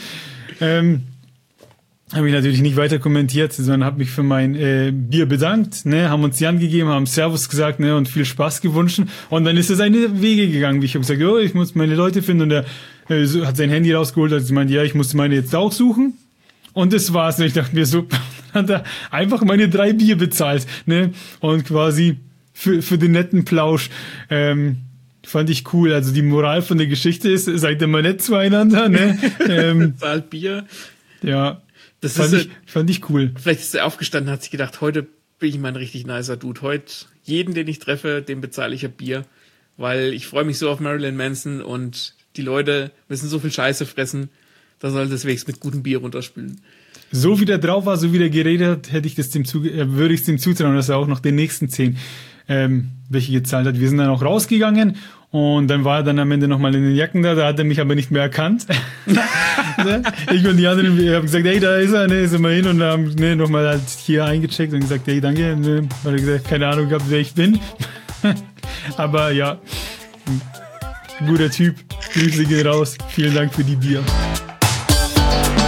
Habe ich natürlich nicht weiter kommentiert, sondern habe mich für mein Bier bedankt, ne, haben uns die Hand gegeben, haben Servus gesagt, ne, und viel Spaß gewünscht. Und dann ist er seine Wege gegangen. Ich habe gesagt, ich muss meine Leute finden. Und er hat sein Handy rausgeholt, hat gemeint, ja, ich muss meine jetzt auch suchen. Und das war's. Und ich dachte mir so, hat er einfach meine 3 Bier bezahlt, ne? Und quasi für den netten Plausch. Fand ich cool. Also die Moral von der Geschichte ist, seid immer nett zueinander, ne? Bezahlt Bier. Ja. Das fand ich cool. Vielleicht ist er aufgestanden, hat sich gedacht, heute bin ich mal ein richtig nicer Dude. Heute, jeden, den ich treffe, dem bezahle ich ein Bier. Weil ich freue mich so auf Marilyn Manson und die Leute müssen so viel Scheiße fressen. Da soll das wenigstens mit gutem Bier runterspülen. So wie der drauf war, so wie der geredet hat, würde ich es dem zutrauen, dass er auch noch den nächsten 10 welche gezahlt hat. Wir sind dann auch rausgegangen und dann war er dann am Ende nochmal in den Jacken da hat er mich aber nicht mehr erkannt. Ich und die anderen, wir haben gesagt, da ist er, ist er mal hin und haben nochmal halt hier eingecheckt und gesagt, danke, hat er gesagt, keine Ahnung gehabt, wer ich bin. Aber ja, guter Typ, Grüße gehen raus, vielen Dank für die Bier.